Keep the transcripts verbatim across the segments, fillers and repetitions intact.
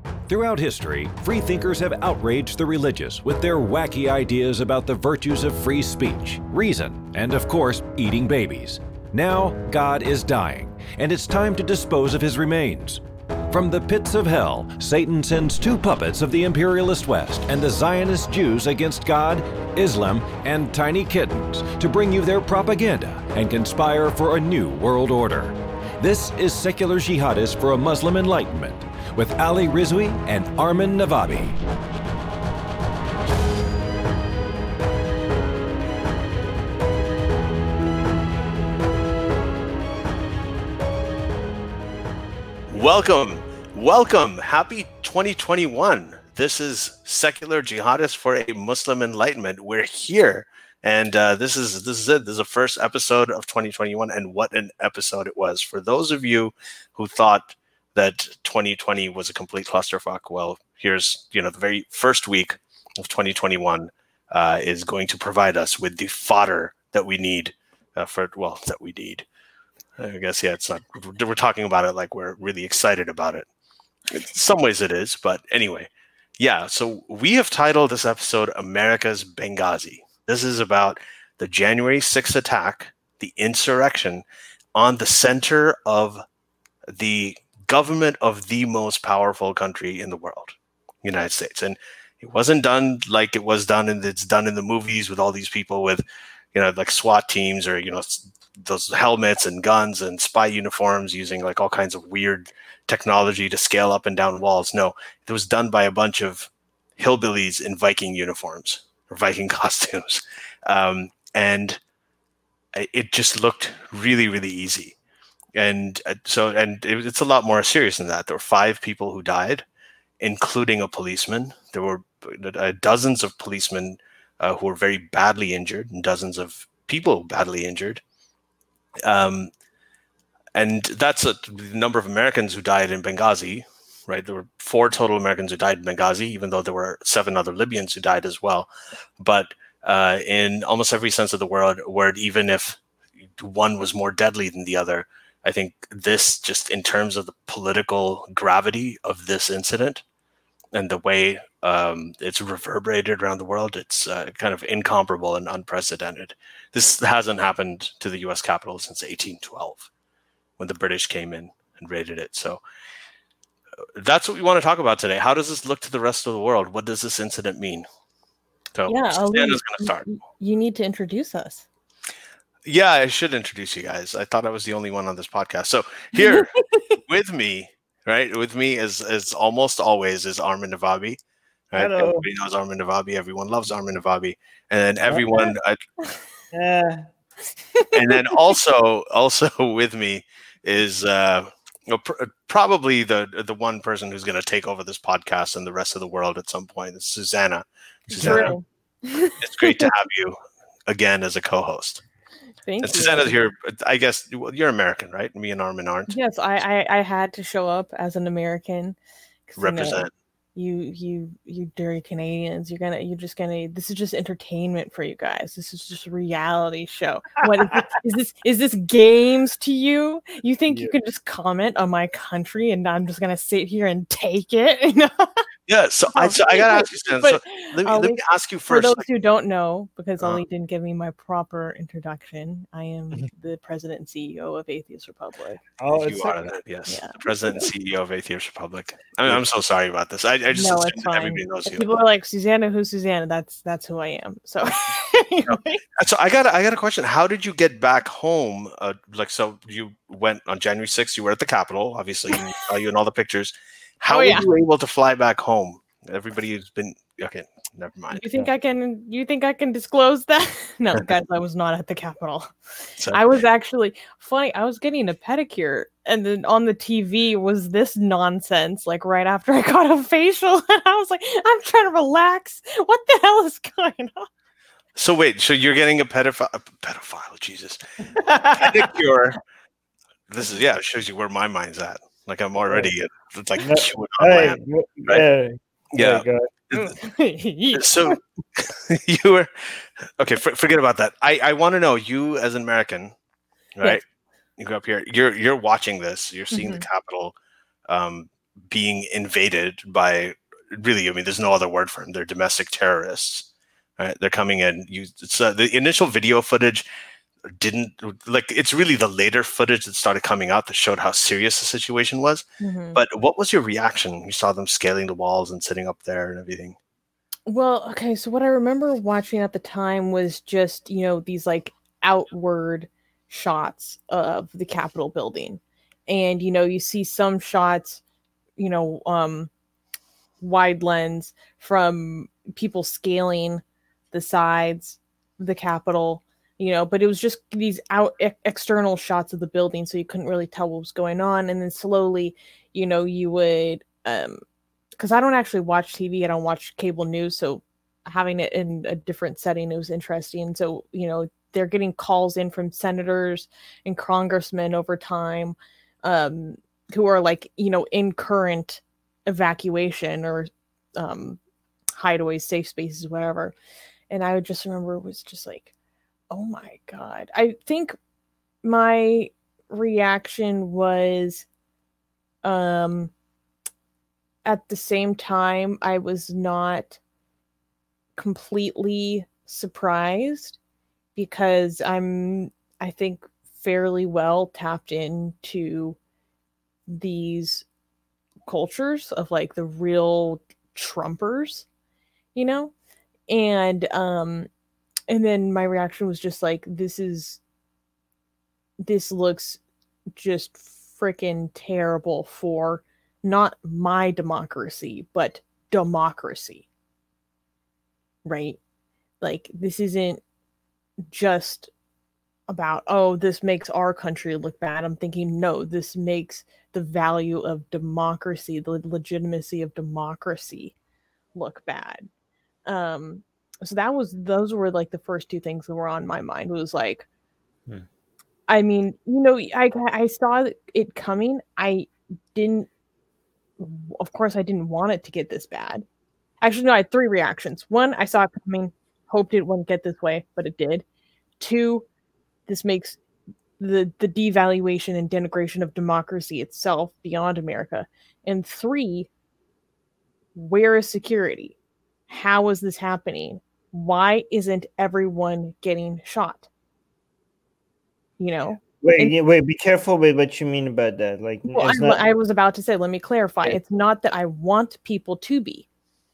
Throughout history, freethinkers have outraged the religious with their wacky ideas about the virtues of free speech, reason, and of course, eating babies. Now, God is dying, and it's time to dispose of his remains. From the pits of hell, Satan sends two puppets of the imperialist West and the Zionist Jews against God, Islam, and tiny kittens to bring you their propaganda and conspire for a new world order. This is Secular Jihadists for a Muslim Enlightenment with Ali Rizvi and Armin Navabi. Welcome, welcome, happy twenty twenty-one. This is Secular Jihadists for a Muslim Enlightenment. We're here, and uh, this is this is it. This is the first episode of twenty twenty-one, and what an episode it was. For those of you who thought that twenty twenty was a complete clusterfuck, well, here's, you know, the very first week of twenty twenty-one uh, is going to provide us with the fodder that we need uh, for, well, that we need. I guess, yeah, it's not, we're talking about it like we're really excited about it. In some ways it is, but anyway. Yeah, so we have titled this episode America's Benghazi. This is about the January sixth attack, the insurrection, on the center of the government of the most powerful country in the world, United States. And it wasn't done like it was done, and it's done in the movies with all these people with, you know, like SWAT teams or, you know, those helmets and guns and spy uniforms using like all kinds of weird technology to scale up and down walls. No, it was done by a bunch of hillbillies in Viking uniforms or Viking costumes. Um, and it just looked really, really easy. And so, and it, it's a lot more serious than that. There were five people who died, including a policeman. There were uh, dozens of policemen uh, who were very badly injured, and dozens of people badly injured. Um, and that's a the number of Americans who died in Benghazi, right? There were four total Americans who died in Benghazi, even though there were seven other Libyans who died as well. But uh, in almost every sense of the word, word, even if one was more deadly than the other, I think this, just in terms of the political gravity of this incident and the way um, it's reverberated around the world, it's uh, kind of incomparable and unprecedented. This hasn't happened to the U S Capitol since eighteen twelve, when the British came in and raided it. So uh, that's what we want to talk about today. How does this look to the rest of the world? What does this incident mean? So yeah, Susanna's going to start. You need to introduce us. Yeah, I should introduce you guys. I thought I was the only one on this podcast. So here with me, right, with me is, is almost always is Armin Navabi. Right? Hello. Everybody knows Armin Navabi. Everyone loves Armin Navabi. And then everyone... I, Yeah. and then also also with me is uh, you know, pr- probably the the one person who's going to take over this podcast and the rest of the world at some point. It's Susanna. Susanna, it's great to have you again as a co-host. Thank and you. Susanna's here. I guess you're American, right? Me and Armin aren't. Yes, I, I, I had to show up as an American. Represent. You, know, you, you, you dirty Canadians. You're gonna, you're just gonna. This is just entertainment for you guys. This is just a reality show. What is this? Is this, is this games to you? You think Yeah. you can just comment on my country and I'm just gonna sit here and take it? You know? Yeah. So I, so I gotta ask you, Susanna. So But, let me Ali, let me ask you For first. those like, who don't know, because Uh. Ali didn't give me my proper introduction, I am the president and C E O of Atheist Republic. Oh, you it's are okay. that, yes. Yeah. The president and C E O of Atheist Republic. I mean, I'm so sorry about this. I, I just No, assumed it's that fine. everybody knows you. People are like, Susanna, who's Susanna? That's that's who I am. So anyway. So I got a, I got a question. How did you get back home? Uh, like, so you went on January sixth. You were at the Capitol, obviously. You saw you in all the pictures. How Oh, were yeah. you able to fly back home? Everybody has been okay. Never mind. You think I can you think I can disclose that? No, guys, I was not at the Capitol. So, I was actually funny. I was getting a pedicure, and then on the T V was this nonsense. Like right after I got a facial, and I was like, "I'm trying to relax. What the hell is going on?" so wait. So you're getting a pedophile? A pedophile? Jesus. Pedicure. This is yeah. It shows you where my mind's at. Like I'm already. It's like No, chewing on my Hey, hand, you- right? hey, Yeah. there you go. So you were okay. For, forget about that. I, I want to know, you as an American, right? Yes. You grew up here. You're you're watching this. You're seeing Mhm. the Capitol um, being invaded by really, I mean, there's no other word for them. They're domestic terrorists. Right? They're coming in. You, so the initial video footage didn't like. It's really the later footage that started coming out that showed how serious the situation was. Mhm. But what was your reaction when you saw them scaling the walls and sitting up there and everything? Well, okay, so what I remember watching at the time was just, you know, these like outward shots of the Capitol building. And, you know, you see some shots, you know, um, wide lens from people scaling the sides of the Capitol, you know, but it was just these out e- external shots of the building. So you couldn't really tell what was going on. And then slowly, you know, you would, um, because I don't actually watch T V, I don't watch cable news, so having it in a different setting, it was interesting. So, you know, they're getting calls in from senators and congressmen over time, um, who are like, you know, in current evacuation or um, hideaways, safe spaces, whatever. And I would just remember it was just like, oh my God. I think my reaction was, um, at the same time, I was not completely surprised because I'm, I think, fairly well tapped into these cultures of like the real Trumpers, you know? And, um, and then my reaction was just like, this is, this looks just freaking terrible for not my democracy, but democracy. Right? Like, this isn't just about, oh, this makes our country look bad. I'm thinking, no, this makes the value of democracy, the legitimacy of democracy look bad. Um, so that was, those were like the first two things that were on my mind. It was like, Hmm. I mean, you know, I, I saw it coming. I didn't, of course, I didn't want it to get this bad. Actually, no, I had three reactions. One, I saw it coming, hoped it wouldn't get this way, but it did. Two, this makes the, the devaluation and denigration of democracy itself beyond America. And three, where is security? How is this happening? Why isn't everyone getting shot? You know? Wait, And- yeah, wait, be careful with what you mean about that. Like, Well, it's I, not, I was about to say, let me clarify. Okay. It's not that I want people to be,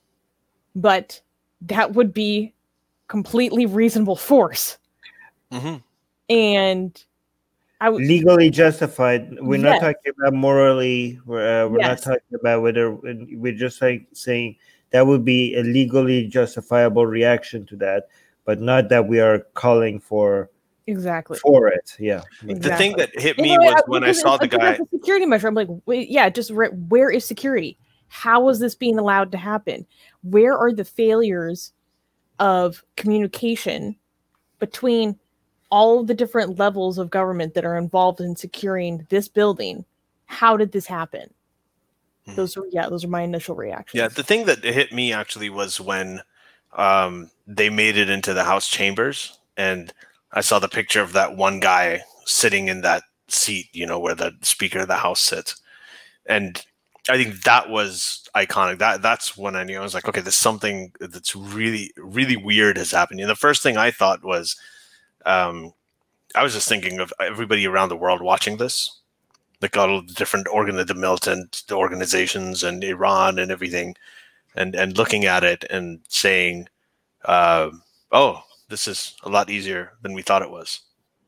but that would be completely reasonable force. Mm-hmm. And I was legally justified. We're not Yes. talking about morally. We're uh, we're Yes. not talking about whether we're just like saying that would be a legally justifiable reaction to that, but not that we are calling for exactly. for it. Yeah. The Exactly. thing that hit And me well, was I- when I because saw it's- the because guy. it's a security measure. I'm like, wait, yeah, just re- where is security? How is this being allowed to happen? Where are the failures of communication between all of the different levels of government that are involved in securing this building? How did this happen? Hmm. Those are yeah, those are my initial reactions. Yeah, the thing that hit me actually was when um, they made it into the House chambers, and I saw the picture of that one guy sitting in that seat, you know, where the Speaker of the House sits, and I think that was iconic. That that's when I knew. I was like, okay, there's something that's really, really weird has happened. And the first thing I thought was, um, I was just thinking of everybody around the world watching this, like all the different organ, the militant the organizations and Iran and everything, and and looking at it and saying, uh, "Oh, this is a lot easier than we thought it was."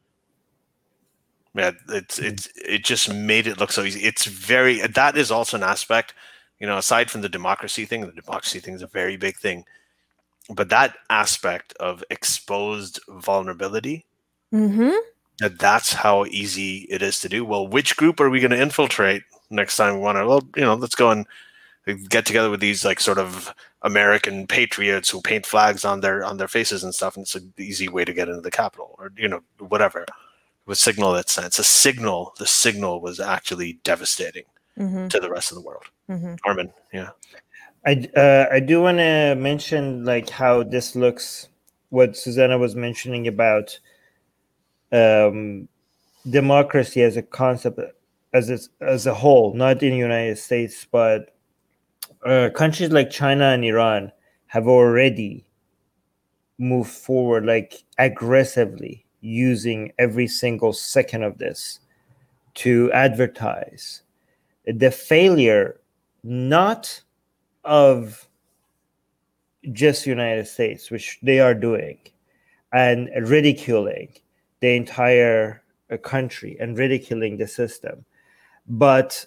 Yeah, it's it's it just made it look so easy. It's very that is also an aspect, you know, aside from the democracy thing. The democracy thing is a very big thing, but that aspect of exposed vulnerability, Mm-hmm. that that's how easy it is to do. Well, which group are we going to infiltrate next time we want to? Well, you know, let's go and get together with these like sort of American patriots who paint flags on their on their faces and stuff, and it's an easy way to get into the Capitol, or you know, whatever. With signal that sense, a signal. The signal was actually devastating Mm-hmm. to the rest of the world. Mm-hmm. Armin, yeah, I uh, I do want to mention like how this looks. What Susanna was mentioning about um, democracy as a concept. as a, as a whole, not in the United States, but uh, countries like China and Iran have already moved forward, like aggressively using every single second of this to advertise the failure, not of just United States, which they are doing, and ridiculing the entire uh, country and ridiculing the system, but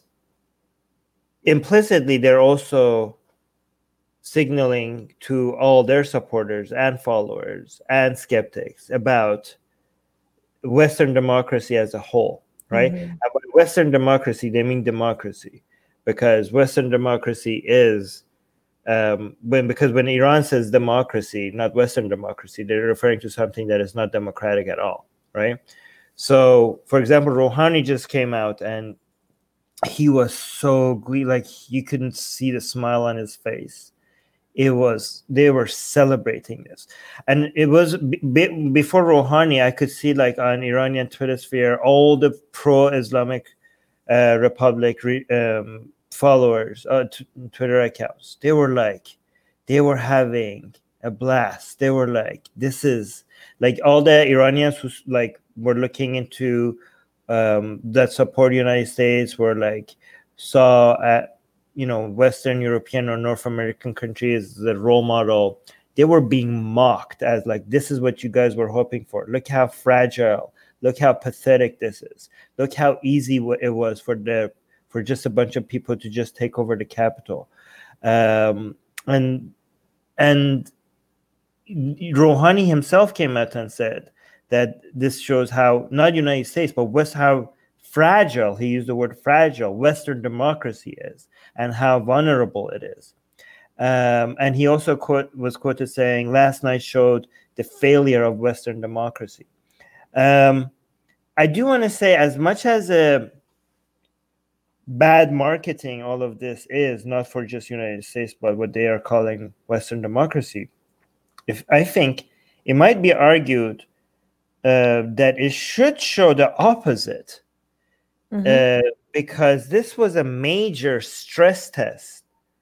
implicitly they're also signaling to all their supporters and followers and skeptics about Western democracy as a whole, right? Mhm. And by Western democracy, they mean democracy, because Western democracy is um, when because when Iran says democracy, not Western democracy, they're referring to something that is not democratic at all, right? So, for example, Rouhani just came out and he was so glee, like you couldn't see the smile on his face. It was they were celebrating this, and it was b- b- before Rouhani. I could see like on Iranian Twitter sphere all the pro-Islamic uh, Republic re- um, followers, uh, t- Twitter accounts. They were like, they were having a blast. They were like, this is like all the Iranians who like were looking into um, that support the United States were like saw at you know Western European or North American countries the role model. They were being mocked as like, this is what you guys were hoping for. Look how fragile. Look how pathetic this is. Look how easy it was for the for just a bunch of people to just take over the capital. Um, and and Rouhani himself came out and said that this shows how not United States, but West how fragile, he used the word fragile, Western democracy is, and how vulnerable it is. Um, and he also quote, was quoted saying, last night showed the failure of Western democracy. Um, I do want to say, as much as a bad marketing all of this is, not for just United States, but what they are calling Western democracy, if I think it might be argued uh, that it should show the opposite, Mhm. uh, because this was a major stress test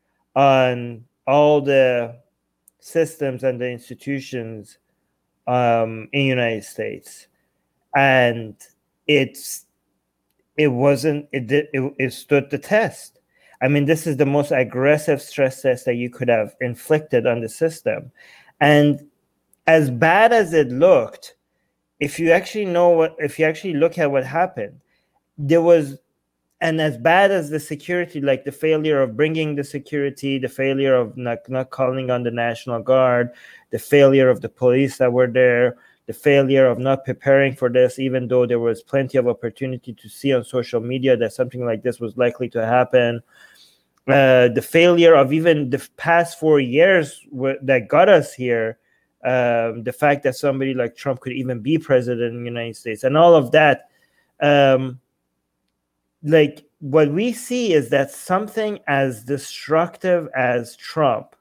on all the systems and the institutions um, in the United States, and it's it wasn't it did it, it stood the test. I mean, this is the most aggressive stress test that you could have inflicted on the system, and as bad as it looked, if you actually know what if you actually look at what happened, there was and as bad as the security, like the failure of bringing the security, the failure of not, not calling on the National Guard, the failure of the police that were there, the failure of not preparing for this, even though there was plenty of opportunity to see on social media that something like this was likely to happen. Uh, the failure of even the past four years w- that got us here, um, the fact that somebody like Trump could even be president in the United States, and all of that. Um, like what we see is that something as destructive as Trump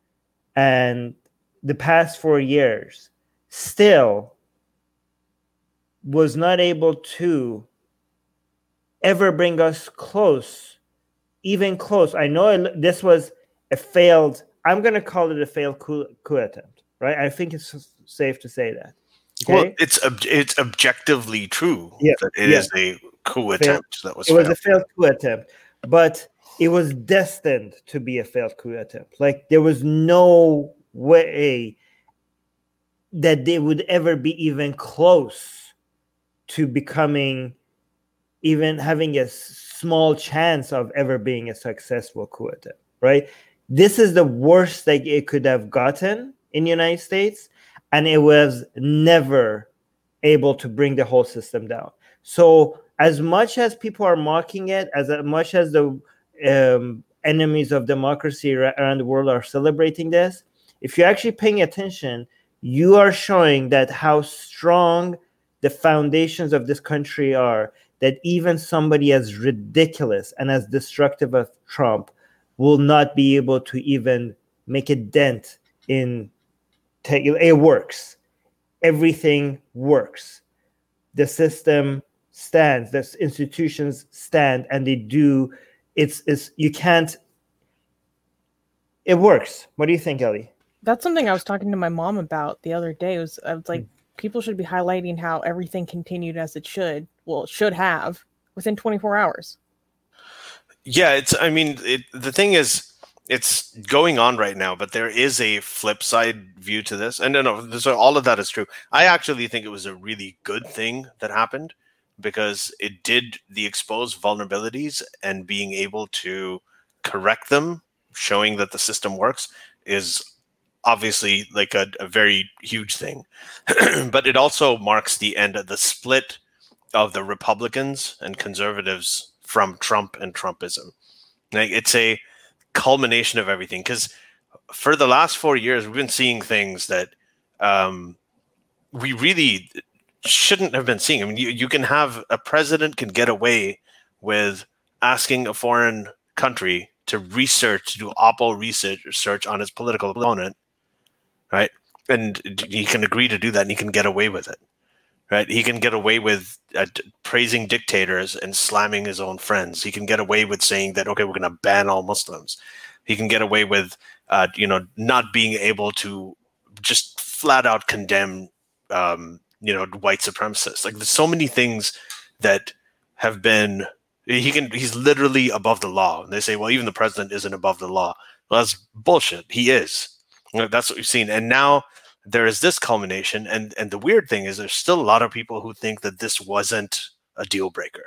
and the past four years still was not able to ever bring us close, even close. I know it, this was a failed, I'm going to call it a failed coup, coup attempt, right? I think it's safe to say that. Okay? Well, it's ob- it's objectively true Yeah, that it yeah. is a coup Failed. attempt that was It was failed. a failed coup attempt, but it was destined to be a failed coup attempt. Like there was no way that they would ever be even close to becoming, even having a small chance of ever being a successful coup attempt, right? This is the worst that it could have gotten in the United States, and it was never able to bring the whole system down. So as much as people are mocking it, as much as the um, enemies of democracy around the world are celebrating this, if you're actually paying attention, you are showing that how strong the foundations of this country are, that even somebody as ridiculous and as destructive as Trump will not be able to even make a dent in te- it works. Everything works. The system stands, that institutions stand, and they do. It's it's you can't. It works. What do you think, Ellie? That's something I was talking to my mom about the other day. It was I was like, people should be highlighting how everything continued as it should. Well, it should have within twenty-four hours. Yeah, it's. I mean, it, the thing is, it's going on right now, but there is a flip side view to this. And no, no, so all of that is true. I actually think it was a really good thing that happened because it did the exposed vulnerabilities, and being able to correct them, showing that the system works, is obviously like a, a very huge thing. But it also marks the end of the split of the Republicans and conservatives from Trump and Trumpism. Like, it's a culmination of everything, because for the last four years we've been seeing things that um, we really shouldn't have been seeing. I mean, you, you can have a president can get away with asking a foreign country to research, to do oppo research research on his political opponent, right? And he can agree to do that, and he can get away with it, right? He can get away with uh, praising dictators and slamming his own friends. He can get away with saying that, okay, we're going to ban all Muslims. He can get away with, uh, you know, not being able to just flat out condemn, um, you know, white supremacists. Like, there's so many things that have been. He can. He's literally above the law. And they say, well, even the president isn't above the law. Well, that's bullshit. He is. You know, that's what we've seen. And now there is this culmination. And, and the weird thing is there's still a lot of people who think that this wasn't a deal breaker.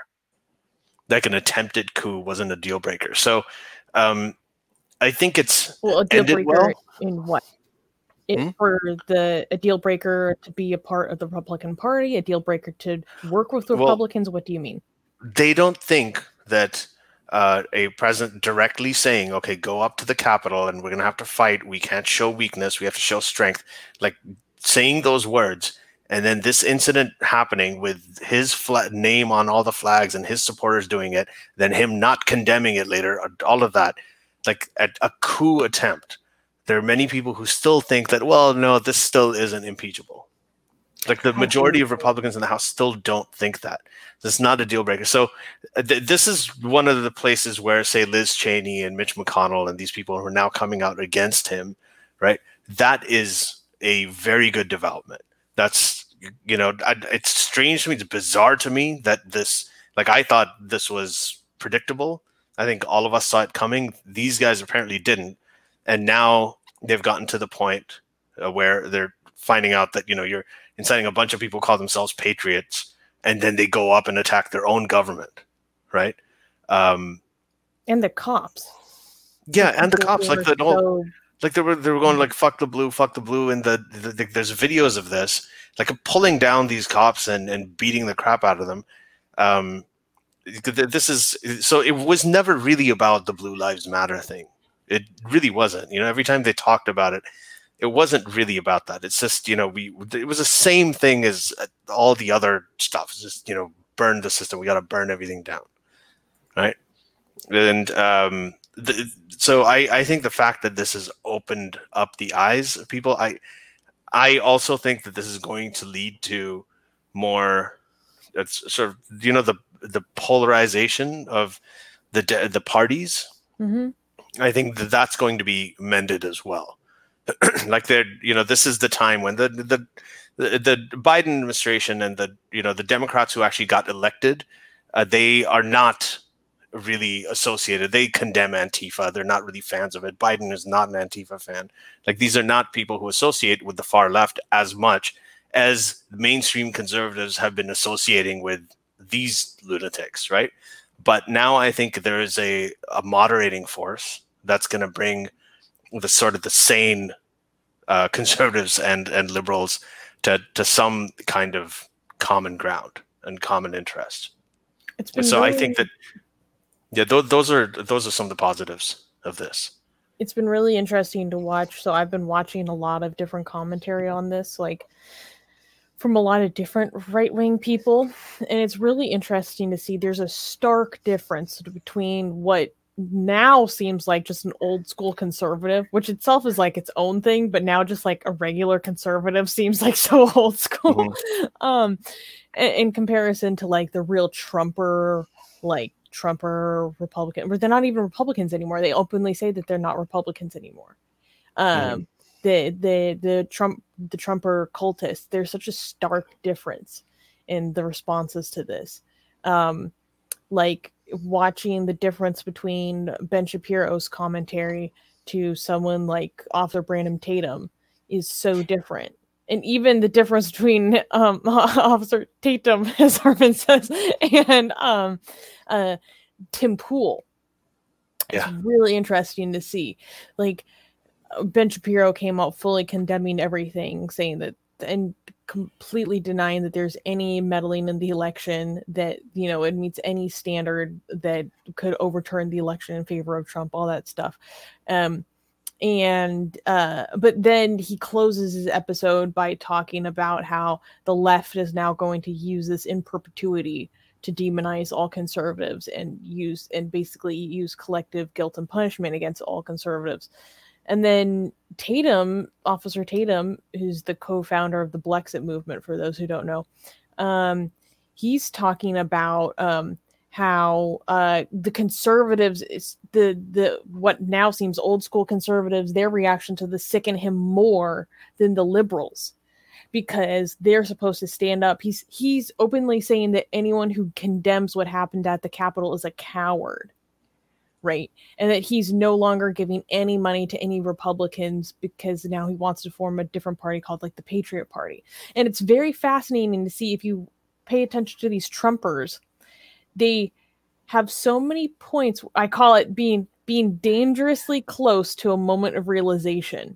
Like, an attempted coup wasn't a deal breaker. So um, I think it's Well, a deal ended breaker well. in what? It, Hmm? For the a deal breaker to be a part of the Republican Party, a deal breaker to work with Well, Republicans. What do you mean? They don't think that uh, a president directly saying, okay, go up to the Capitol and we're going to have to fight. We can't show weakness. We have to show strength. Like, saying those words, and then this incident happening with his fla- name on all the flags and his supporters doing it, then him not condemning it later, all of that, like a, a coup attempt. There are many people who still think that, well, no, this still isn't impeachable. Like, the majority of Republicans in the House still don't think that. This is not a deal breaker. So uh, th- this is one of the places where, say, Liz Cheney and Mitch McConnell and these people who are now coming out against him, right? That is a very good development. That's, you know, I, it's strange to me. It's bizarre to me that this, like, I thought this was predictable. I think all of us saw it coming. These guys apparently didn't. And now they've gotten to the point uh, where they're finding out that, you know, you're inciting a bunch of people who call themselves patriots, and then they go up and attack their own government, right? Um, And the cops. yeah, and the People cops, who like are the whole, so- like they were they were going like fuck the blue, fuck the blue, and the, the, the there's videos of this, like pulling down these cops and and beating the crap out of them. Um, this is so it was never really about the Blue Lives Matter thing. It really wasn't. You know, every time they talked about it, it wasn't really about that. It's just, you know, we it was the same thing as all the other stuff. It's just, you know, burn the system. We got to burn everything down, right? And um, the, so I, I think the fact that this has opened up the eyes of people, I I also think that this is going to lead to more. It's sort of, you know, the the polarization of the the parties. Mm-hmm. I think that that's going to be mended as well. Like, they're, you know, this is the time when the, the the the Biden administration and the, you know, the Democrats who actually got elected, uh, they are not really associated. They condemn Antifa. They're not really fans of it. Biden is not an Antifa fan. Like, these are not people who associate with the far left as much as mainstream conservatives have been associating with these lunatics, right? But now I think there is a, a moderating force that's going to bring the sort of the sane uh, conservatives and, and liberals to, to some kind of common ground and common interest. It's been So really, I think that, yeah, th- those are those are some of the positives of this. it's been really interesting to watch. So I've been watching a lot of different commentary on this, like from a lot of different right-wing people, and it's really interesting to see there's a stark difference between what now seems like just an old school conservative, which itself is like its own thing, but now just like a regular conservative seems like so old school. Mm-hmm. um, in, in comparison to like the real Trumper, like Trumper Republican, but they're not even Republicans anymore. They openly say that they're not Republicans anymore. Um, mm-hmm. the the the Trump the Trumper cultists, there's such a stark difference in the responses to this. Um, like watching the difference between Ben Shapiro's commentary to someone like author Brandon Tatum is so different. And even the difference between um, Officer Tatum, as Armin says, and um, uh, Tim Pool. Yeah. It's really interesting to see. Like, Ben Shapiro came out fully condemning everything, saying that, and completely denying that there's any meddling in the election, that, you know, it meets any standard that could overturn the election in favor of Trump, all that stuff. Um, and, uh, but then he closes his episode by talking about how the left is now going to use this in perpetuity to demonize all conservatives and use, and basically use collective guilt and punishment against all conservatives. And then Tatum, Officer Tatum, who's the co-founder of the Blexit movement, for those who don't know, um, he's talking about um, how uh, the conservatives, is the the what now seems old school conservatives, their reaction to this sicken him more than the liberals, because they're supposed to stand up. He's he's openly saying that anyone who condemns what happened at the Capitol is a coward. Right. And that he's no longer giving any money to any Republicans because now he wants to form a different party called like the Patriot Party. And it's very fascinating to see, if you pay attention to these Trumpers, they have so many points. I call it being being dangerously close to a moment of realization.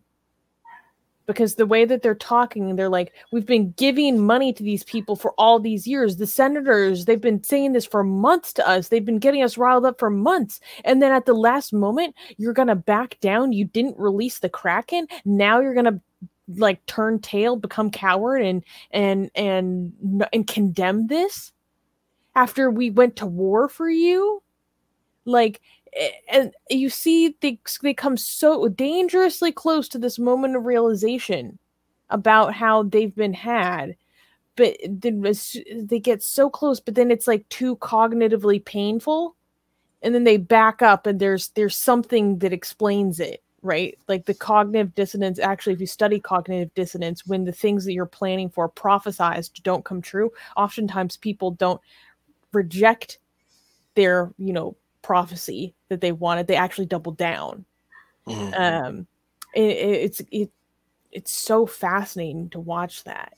Because the way that they're talking, they're like, we've been giving money to these people for all these years. The senators, they've been saying this for months to us. They've been getting us riled up for months. And then at the last moment, you're going to back down. You didn't release the Kraken. Now you're going to like turn tail, become coward and, and, and, and condemn this after we went to war for you. Like, and you see they, they come so dangerously close to this moment of realization about how they've been had, but then they get so close, but then it's like too cognitively painful, and then they back up, and there's there's something that explains it, right? Like the cognitive dissonance. Actually, if you study cognitive dissonance, when the things that you're planning for, prophesized, don't come true, oftentimes people don't reject their, you know, prophecy that they wanted. They actually double down. Mm-hmm. Um, it, it's it it's so fascinating to watch that.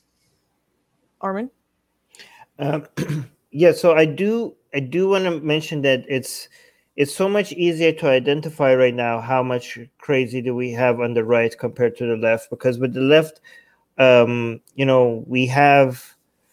Armin? Um, yeah, so I do I do want to mention that it's it's so much easier to identify right now how much crazy do we have on the right compared to the left, because with the left, um, you know, we have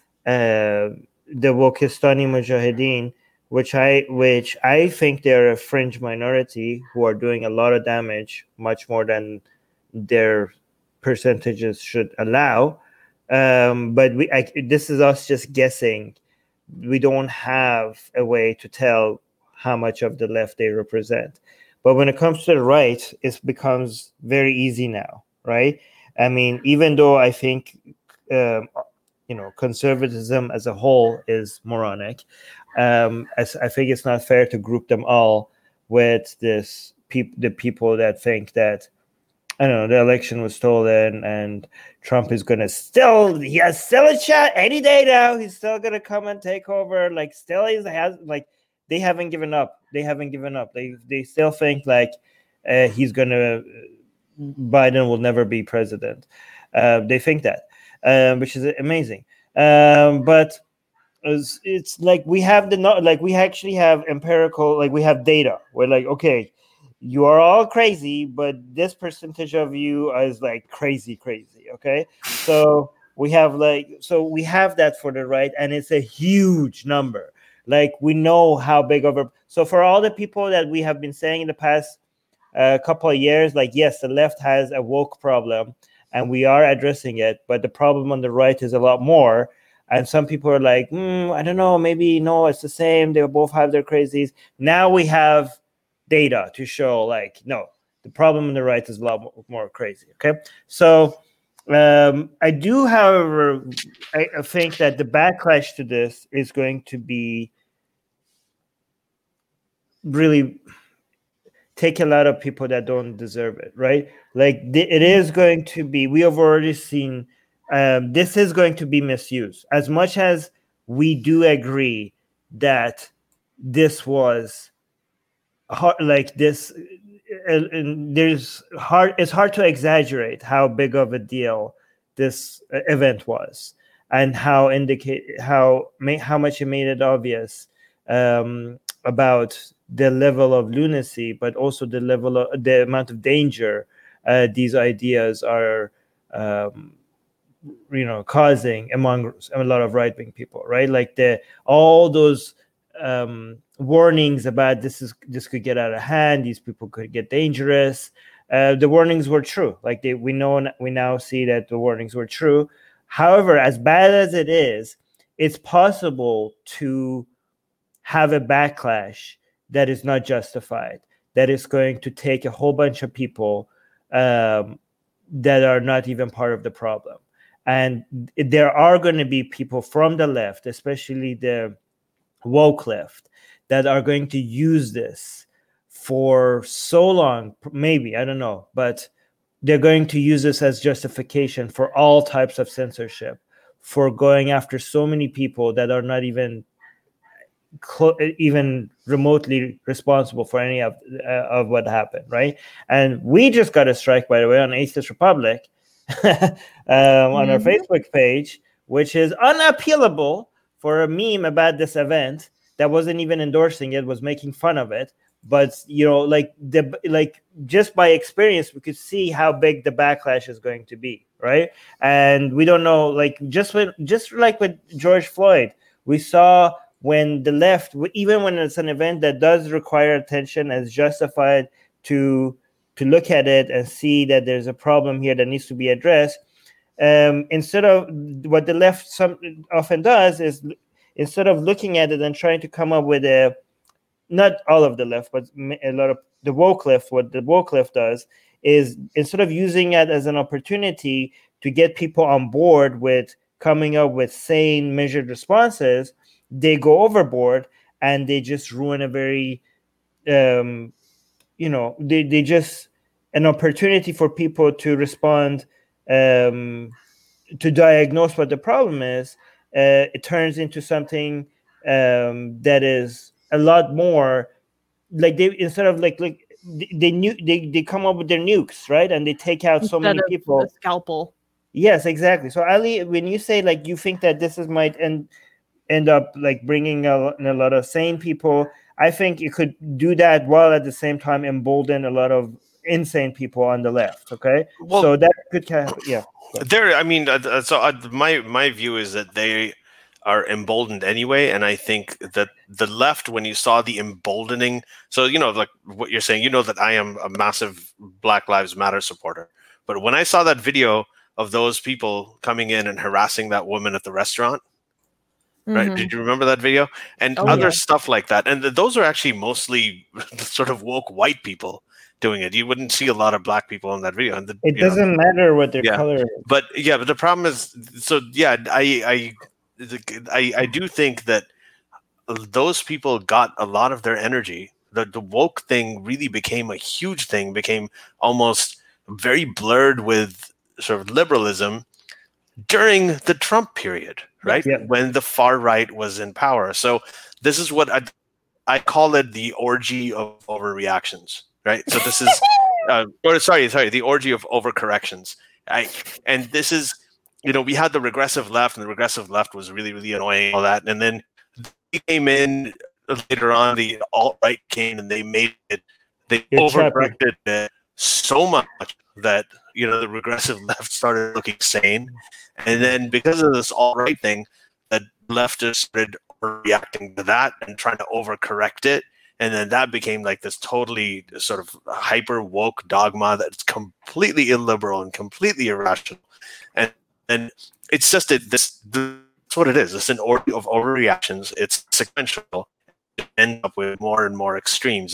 uh, the Wokistani Mujahideen, which I which I think they're a fringe minority who are doing a lot of damage, much more than their percentages should allow. Um, but we I, this is us just guessing. We don't have a way to tell how much of the left they represent. But when it comes to the right, it becomes very easy now, right? I mean, even though I think um, you know, conservatism as a whole is moronic. Um, as I think it's not fair to group them all with this peop- the people that think that, I don't know, the election was stolen and Trump is gonna still he has still a shot any day now. He's still gonna come and take over. Like still he has like they haven't given up. They haven't given up. They they still think like uh, he's gonna Biden will never be president. Uh, they think that, um, which is amazing. Um, but It's, it's like we have the not like we actually have empirical, like we have data. We're like, okay, you are all crazy, but this percentage of you is like crazy, crazy. Okay, so we have like so we have that for the right, and it's a huge number. Like we know how big of a so for all the people that we have been saying in the past uh, couple of years, like yes, the left has a woke problem, and we are addressing it, but the problem on the right is a lot more. And some people are like, mm, I don't know, maybe no, it's the same. They both have their crazies. Now we have data to show like, no, the problem on the right is a lot more crazy. Okay. So um, I do, however, I, I think that the backlash to this is going to be really take a lot of people that don't deserve it, right? Like th- it is going to be, we have already seen, um, this is going to be misused. As much as we do agree that this was hard, like this, uh, and there's hard, it's hard to exaggerate how big of a deal this uh, event was, and how indicate how ma- how much it made it obvious um, about the level of lunacy, but also the level of the amount of danger uh, these ideas are, um, you know, causing among a lot of right-wing people, right? Like the all those um, warnings about this is this could get out of hand, these people could get dangerous. Uh, the warnings were true. Like they, we know we now see that the warnings were true. However, as bad as it is, it's possible to have a backlash that is not justified, that is going to take a whole bunch of people um, that are not even part of the problem. And there are going to be people from the left, especially the woke left, that are going to use this for so long, maybe, I don't know, but they're going to use this as justification for all types of censorship, for going after so many people that are not even cl- even remotely responsible for any of uh, of what happened, right? And we just got a strike, by the way, on Atheist Republic um, mm-hmm. on our Facebook page, which is unappealable for a meme about this event that wasn't even endorsing it, was making fun of it. But you know, like the like just by experience, we could see how big the backlash is going to be, right? And we don't know, like just with just like with George Floyd, we saw when the left, even when it's an event that does require attention, is justified to to look at it and see that there's a problem here that needs to be addressed. Um, instead of what the left some often does is instead of looking at it and trying to come up with a, not all of the left, but a lot of the woke left, what the woke left does is instead of using it as an opportunity to get people on board with coming up with sane, measured responses, they go overboard and they just ruin a very, um, you know, they, they just an opportunity for people to respond, um, to diagnose what the problem is. Uh, it turns into something um, that is a lot more like they instead of like like they they, nu- they they come up with their nukes, right? And they take out Instead so many of people. a scalpel. Yes, exactly. So Ali, when you say like you think that this is might end end up like bringing a, a lot of sane people, I think it could do that while at the same time embolden a lot of insane people on the left. Okay, well, so that could kind of, yeah. There, I mean, uh, so uh, my my view is that they are emboldened anyway, and I think that the left, when you saw the emboldening, so you know, like what you're saying, you know that I am a massive Black Lives Matter supporter, but when I saw that video of those people coming in and harassing that woman at the restaurant, mm-hmm. right? Did you remember that video? And oh, other yeah. stuff like that, and th- those are actually mostly sort of woke white people doing it. You wouldn't see a lot of black people in that video. And the, it doesn't know, matter what their yeah. color is. But yeah, but the problem is, so yeah, I I I, I do think that those people got a lot of their energy. The the woke thing really became a huge thing, became almost very blurred with sort of liberalism during the Trump period, right? Yeah. When the far right was in power. So this is what I, I call it, the orgy of overreactions. Right, so this is, uh, or sorry, sorry, the orgy of overcorrections. I, and this is, you know, we had the regressive left, and the regressive left was really, really annoying, all that, and then they came in later on. The alt right came, and they made it, they You're overcorrected it so much that you know the regressive left started looking sane, and then because of this alt right thing, the leftists started reacting to that and trying to overcorrect it. And then that became like this totally sort of hyper woke dogma that's completely illiberal and completely irrational. And and it's just a, this, that's what it is. It's an order of overreactions. It's sequential. It ends up with more and more extremes. And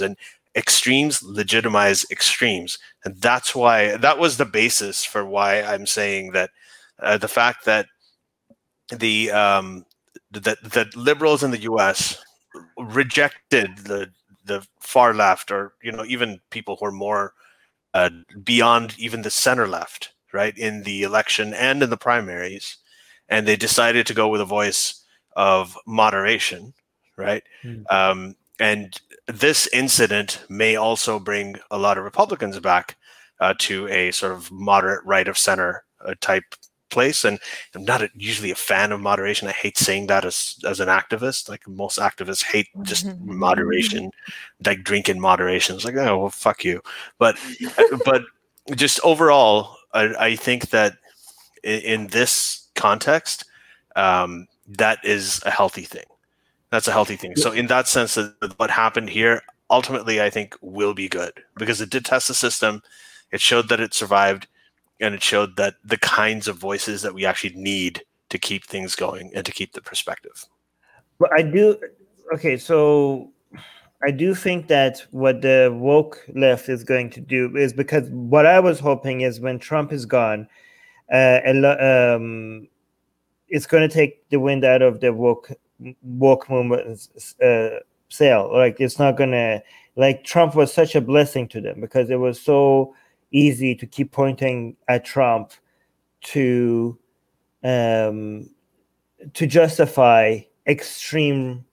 extremes legitimize extremes, and that's why that was the basis for why I'm saying that uh, the fact that the um, that that liberals in the U S rejected the the far left, or you know, even people who are more uh, beyond even the center left, right, in the election and in the primaries, and they decided to go with a voice of moderation, right? Mm. Um, and this incident may also bring a lot of Republicans back uh, to a sort of moderate right of center uh, type place. And I'm not a, usually a fan of moderation. I hate saying that as as an activist. Like most activists hate just moderation, like drink in moderation. It's like, oh, well, fuck you. But but just overall, I, I think that in, in this context, um, that is a healthy thing. That's a healthy thing. So in that sense, that what happened here ultimately, I think, will be good because it did test the system. It showed that it survived. And it showed that the kinds of voices that we actually need to keep things going and to keep the perspective. But I do, okay, so I do think that what the woke left is going to do is, because what I was hoping is when Trump is gone, uh, um, it's going to take the wind out of the woke woke movement's uh, sail. Like it's not going to, like Trump was such a blessing to them because it was so easy to keep pointing at Trump to um, to justify extreme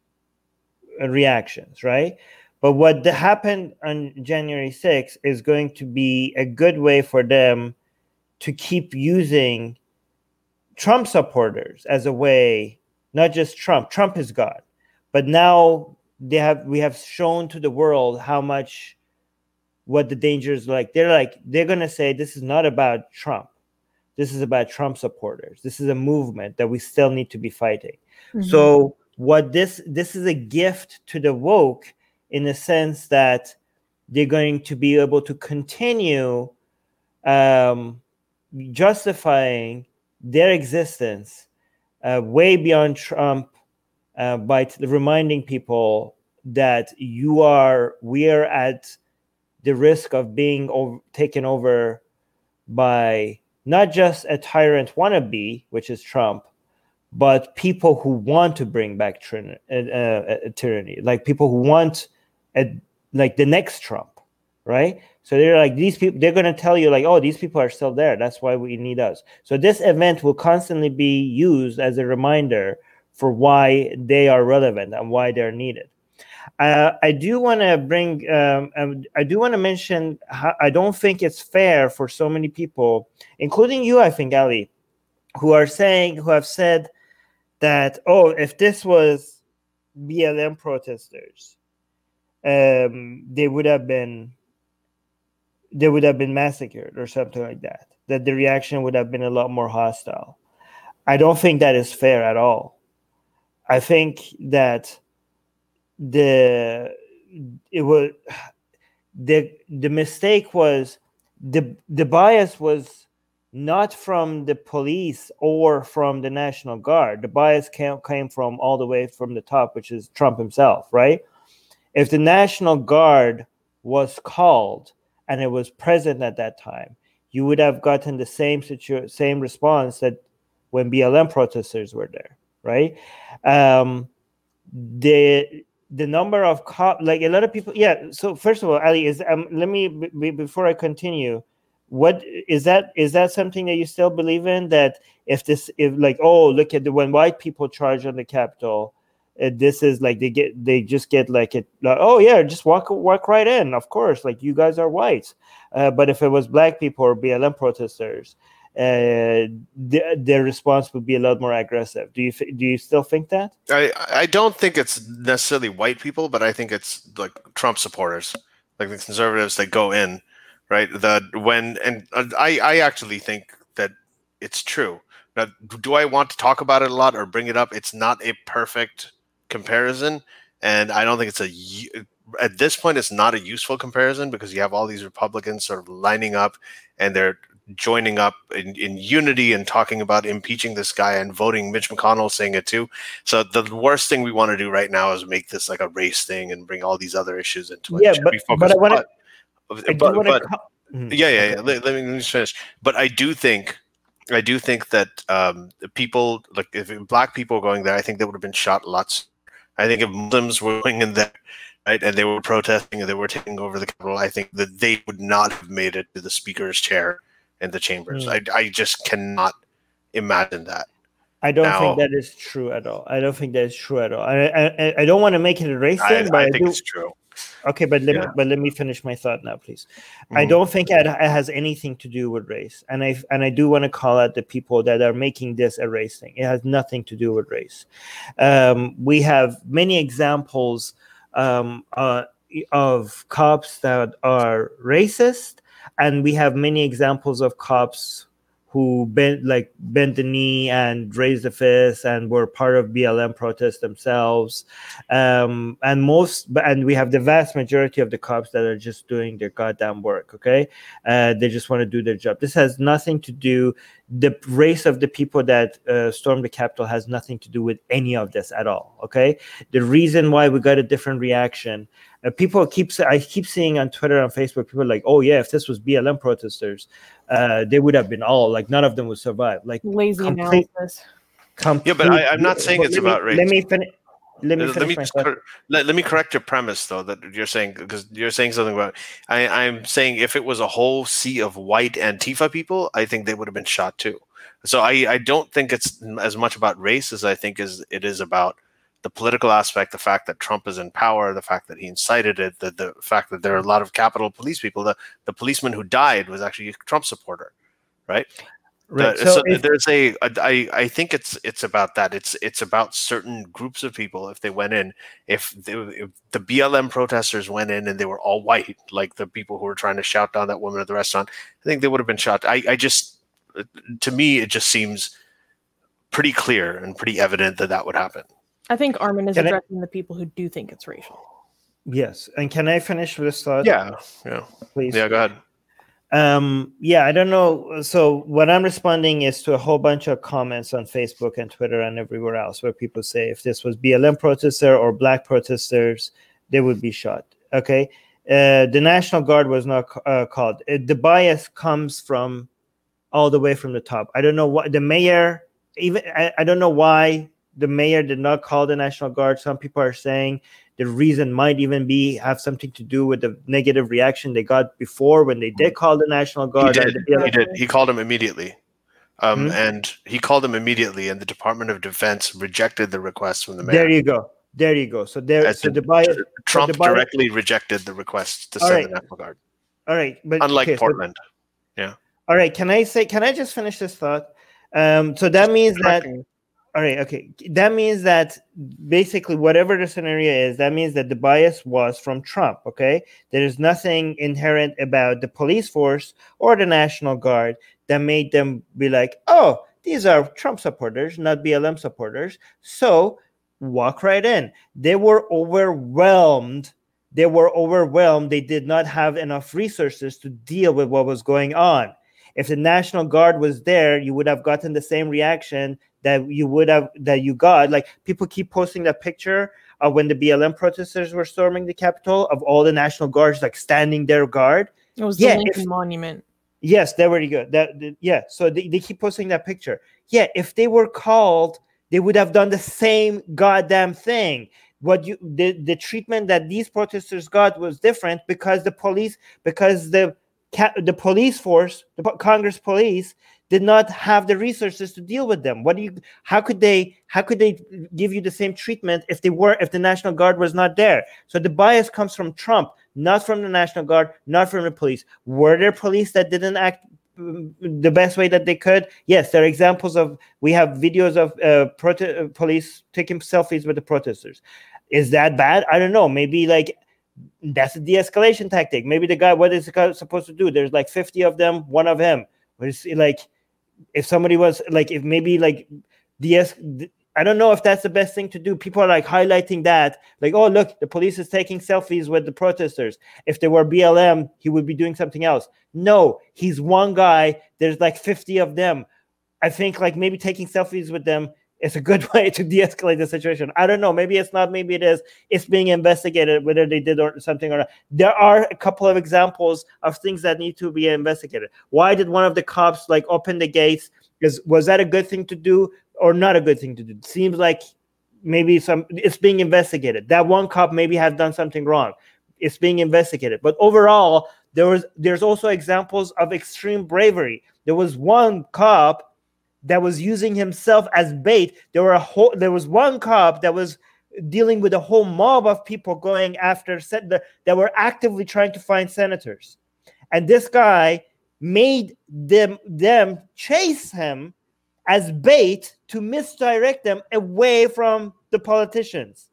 reactions, right? But what the, happened on January sixth is going to be a good way for them to keep using Trump supporters as a way, not just Trump. Trump is gone, but now they have we have shown to the world how much. What the danger is like. They're like, they're going to say, this is not about Trump. This is about Trump supporters. This is a movement that we still need to be fighting. Mm-hmm. So what this, this is a gift to the woke in the sense that they're going to be able to continue um, justifying their existence uh, way beyond Trump uh, by t- reminding people that you are, we are at the risk of being over, taken over by not just a tyrant wannabe, which is Trump, but people who want to bring back trin- uh, uh, tyranny, like people who want a, like the next Trump, right? So they're like, these people, they're going to tell you like, oh, these people are still there. That's why we need us. So this event will constantly be used as a reminder for why they are relevant and why they're needed. Uh, I do want to bring, um, um, I do want to mention, how I don't think it's fair for so many people, including you, I think, Ali, who are saying, who have said that, oh, if this was B L M protesters, um, they would have been, they would have been massacred or something like that, that the reaction would have been a lot more hostile. I don't think that is fair at all. I think that the it was the the mistake was the the bias was not from the police or from the National Guard. The bias came, came from all the way from the top, which is Trump himself, right? If the National Guard was called and it was present at that time, you would have gotten the same situ- same response that when B L M protesters were there, right? Um, the The number of cop, like a lot of people, yeah. So first of all, Ali, is um, let me b- before I continue, what is that? Is that something that you still believe in? That if this, if like, oh, look at the when white people charge on the Capitol, uh, this is like they get, they just get like it. Like, oh yeah, just walk walk right in. Of course, like you guys are white. Uh, but if it was black people or B L M protesters, uh, the, their response would be a lot more aggressive. Do you do you still think that? I, I don't think it's necessarily white people, but I think it's like Trump supporters, like the conservatives that go in, right? That when and I, I actually think that it's true. Now, do I want to talk about it a lot or bring it up? It's not a perfect comparison, and I don't think it's a at this point it's not a useful comparison because you have all these Republicans sort of lining up and they're joining up in, in unity and talking about impeaching this guy and voting Mitch McConnell saying it too. So the worst thing we want to do right now is make this like a race thing and bring all these other issues into it. Yeah, but, but I want to. But, but, but mm, yeah, yeah, yeah. Let, let me let me just finish. But I do think, I do think that um, the people, like if black people were going there, I think they would have been shot lots. I think if Muslims were going in there, right, and they were protesting and they were taking over the Capitol, I think that they would not have made it to the speaker's chair in the chambers. Mm. I I just cannot imagine that. I don't now, think that is true at all. I don't think that is true at all. I I, I don't want to make it a race thing, I, but I I think do. It's true. Okay, but let yeah. me but let me finish my thought now, please. Mm-hmm. I don't think it has anything to do with race, and I and I do want to call out the people that are making this a race thing. It has nothing to do with race. Um, we have many examples um, uh, of cops that are racist, and we have many examples of cops who bent like bent the knee and raised the fist and were part of B L M protests themselves, um, and most and we have the vast majority of the cops that are just doing their goddamn work. Okay, uh, they just want to do their job. This has nothing to do. The race of the people that uh, stormed the Capitol has nothing to do with any of this at all. Okay, the reason why we got a different reaction. Uh, people keep I keep seeing on Twitter and Facebook, people are like, oh yeah, if this was B L M protesters, uh, they would have been all like none of them would survive. Like lazy complete, analysis. Complete, yeah, but I, I'm not saying it's about me, race. Let me finish. Let me, let, me cor- let, let me correct your premise though that you're saying because you're saying something about. I, I'm saying if it was a whole sea of white Antifa people, I think they would have been shot too. So I, I don't think it's as much about race as I think is it is about the political aspect, the fact that Trump is in power, the fact that he incited it, the, the fact that there are a lot of Capitol Police people. The, the policeman who died was actually a Trump supporter, right? Right. The, so so if, there's a, I, I think it's it's about that. It's it's about certain groups of people. If they went in, if, they, if the B L M protesters went in and they were all white, like the people who were trying to shout down that woman at the restaurant, I think they would have been shot. I, I just, to me, it just seems pretty clear and pretty evident that that would happen. I think Armin is can addressing I, the people who do think it's racial. Yes. And can I finish this thought? Yeah. Yeah. Please. Yeah, go ahead. Um, yeah, I don't know. So what I'm responding is to a whole bunch of comments on Facebook and Twitter and everywhere else where people say if this was B L M protester or black protesters, they would be shot. Okay. Uh, the National Guard was not uh, called. Uh, the bias comes from all the way from the top. I don't know what the mayor, even I, I don't know why the mayor did not call the National Guard. Some people are saying the reason might even be have something to do with the negative reaction they got before when they did call the National Guard. He did. The he did. He called him immediately. Um, hmm? And he called him immediately, and the Department of Defense rejected the request from the mayor. There you go. There you go. So there. As so the, the bias. Trump so the bias, directly rejected the request to all send right. the National Guard. All right, but unlike okay, Portland. So, yeah. All right. Can I say? Can I just finish this thought? Um, so that just means that. All right. Okay. That means that basically whatever the scenario is, that means that the bias was from Trump. Okay. There is nothing inherent about the police force or the National Guard that made them be like, oh, these are Trump supporters, not B L M supporters. So walk right in. They were overwhelmed. They were overwhelmed. They did not have enough resources to deal with what was going on. If the National Guard was there, you would have gotten the same reaction that you would have that you got. Like people keep posting that picture of when the B L M protesters were storming the Capitol of all the National Guards like standing their guard. It was yeah, the Lincoln if, Monument. Yes, there you go. That the, yeah. So they, they keep posting that picture. Yeah, if they were called, they would have done the same goddamn thing. What you the, the treatment that these protesters got was different because the police because the the police force, the Congress police, did not have the resources to deal with them. What do you? How could they? How could they give you the same treatment if they were? If the National Guard was not there? So the bias comes from Trump, not from the National Guard, not from the police. Were there police that didn't act the best way that they could? Yes, there are examples of. We have videos of uh, prote- police taking selfies with the protesters. Is that bad? I don't know. Maybe like. That's a de-escalation tactic. Maybe the guy, what is the guy supposed to do? There's like fifty of them, one of him. But it's like, if somebody was like, if maybe like, de- I don't know if that's the best thing to do. People are like highlighting that, like, oh, look, the police is taking selfies with the protesters. If they were B L M, he would be doing something else. No, he's one guy. There's like fifty of them. I think like maybe taking selfies with them is a good way to de-escalate the situation. I don't know. Maybe it's not. Maybe it is. It's being investigated whether they did or something or not. There are a couple of examples of things that need to be investigated. Why did one of the cops like open the gates? Is was that a good thing to do or not a good thing to do? It seems like maybe some it's being investigated. That one cop maybe has done something wrong. It's being investigated. But overall, there was there's also examples of extreme bravery. There was one cop that was using himself as bait. There were a whole, there was one cop that was dealing with a whole mob of people going after sen- that were actively trying to find senators, and this guy made them them chase him as bait to misdirect them away from the politicians.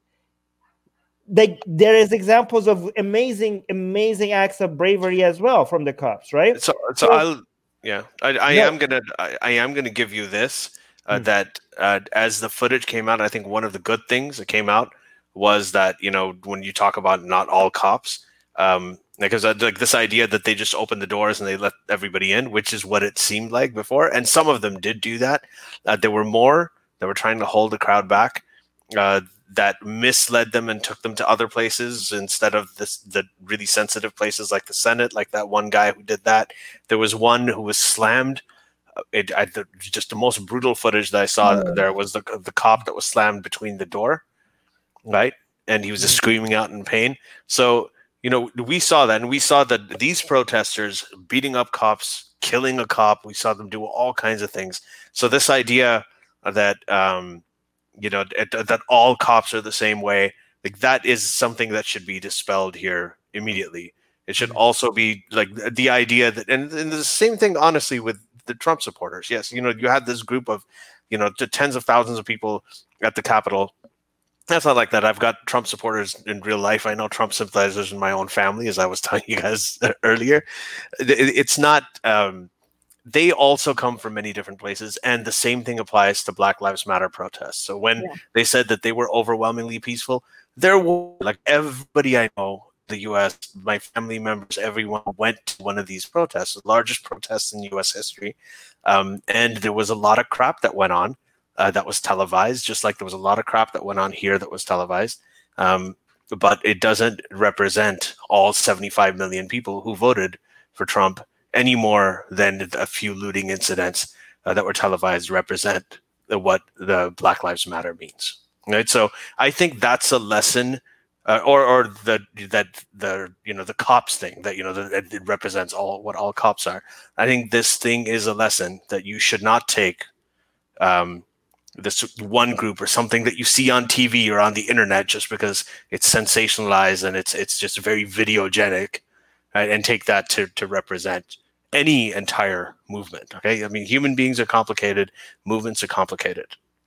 They, there is examples of amazing, amazing acts of bravery as well from the cops, right? So, so, so I'll. Yeah, I, I No. am gonna I, I am gonna give you this uh, Hmm. that uh, as the footage came out, I think one of the good things that came out was that, you know, when you talk about not all cops, um, because uh, like this idea that they just opened the doors and they let everybody in, which is what it seemed like before, and some of them did do that. Uh, there were more that were trying to hold the crowd back. Uh, that misled them and took them to other places instead of this, the really sensitive places like the Senate, like that one guy who did that. There was one who was slammed. Uh, It, I, the, just the most brutal footage that I saw Mm. there was the the cop that was slammed between the door, right? And he was just screaming out in pain. So, you know, we saw that, and we saw that these protesters beating up cops, killing a cop. We saw them do all kinds of things. So this idea that, um, you know, it, that all cops are the same way, like that is something that should be dispelled here immediately. It should also be like the idea that, and, and the same thing, honestly, with the Trump supporters. Yes, you know, you had this group of, you know, to tens of thousands of people at the Capitol. That's not like that. I've got Trump supporters in real life. I know Trump sympathizers in my own family, as I was telling you guys earlier. It, it's not. Um, they also come from many different places, and the same thing applies to Black Lives Matter protests. So when Yeah. they said that they were overwhelmingly peaceful, there were like everybody I know, the U S, my family members, everyone went to one of these protests, the largest protests in U S history, um, and there was a lot of crap that went on uh, that was televised, just like there was a lot of crap that went on here that was televised. Um, but it doesn't represent all seventy-five million people who voted for Trump any more than a few looting incidents uh, that were televised represent the, what the Black Lives Matter means. Right. So I think that's a lesson, uh, or or the that the you know the cops thing that you know that it represents all what all cops are. I think this thing is a lesson that you should not take um, this one group or something that you see on T V or on the internet just because it's sensationalized and it's it's just very videogenic, right, and take that to to represent any entire movement. Okay, I mean, human beings are complicated, movements are complicated.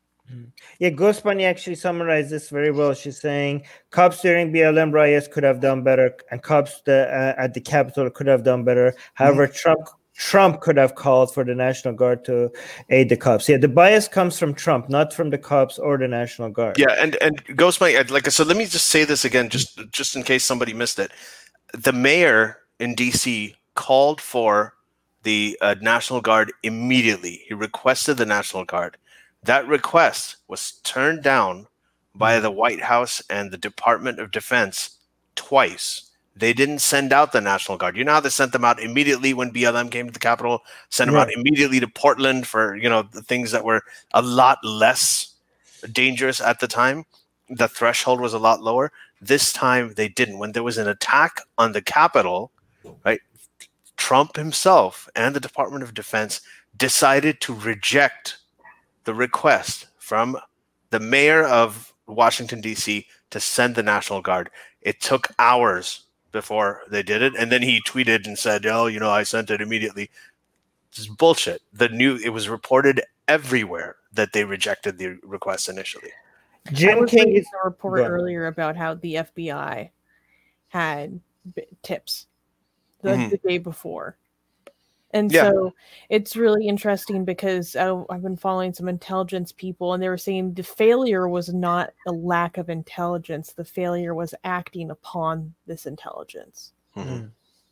Yeah, Ghost Bunny actually summarized this very well. She's saying cops during B L M riots could have done better, and cops the, uh, at the Capitol could have done better. However, mm-hmm. Trump Trump could have called for the National Guard to aid the cops. Yeah, the bias comes from Trump, not from the cops or the National Guard. Yeah, and and Ghost Bunny, like so, let me just say this again, just just in case somebody missed it. The mayor in D C called for the uh, National Guard immediately. He requested the National Guard. That request was turned down by the White House and the Department of Defense twice. They didn't send out the National Guard. You know how they sent them out immediately when B L M came to the Capitol, sent them right. out immediately to Portland for, you know, the things that were a lot less dangerous at the time. The threshold was a lot lower. This time they didn't. When there was an attack on the Capitol, right, Trump himself and the Department of Defense decided to reject the request from the mayor of Washington, D C to send the National Guard. It took hours before they did it. And then he tweeted and said, oh, you know, I sent it immediately. This is bullshit. The new, it was reported everywhere that they rejected the request initially. Jim I was King reading is a report earlier about how the F B I had b- tips the, Mhm. the day before. And Yeah. so it's really interesting because I, I've been following some intelligence people, and they were saying the failure was not a lack of intelligence. The failure was acting upon this intelligence. Mhm.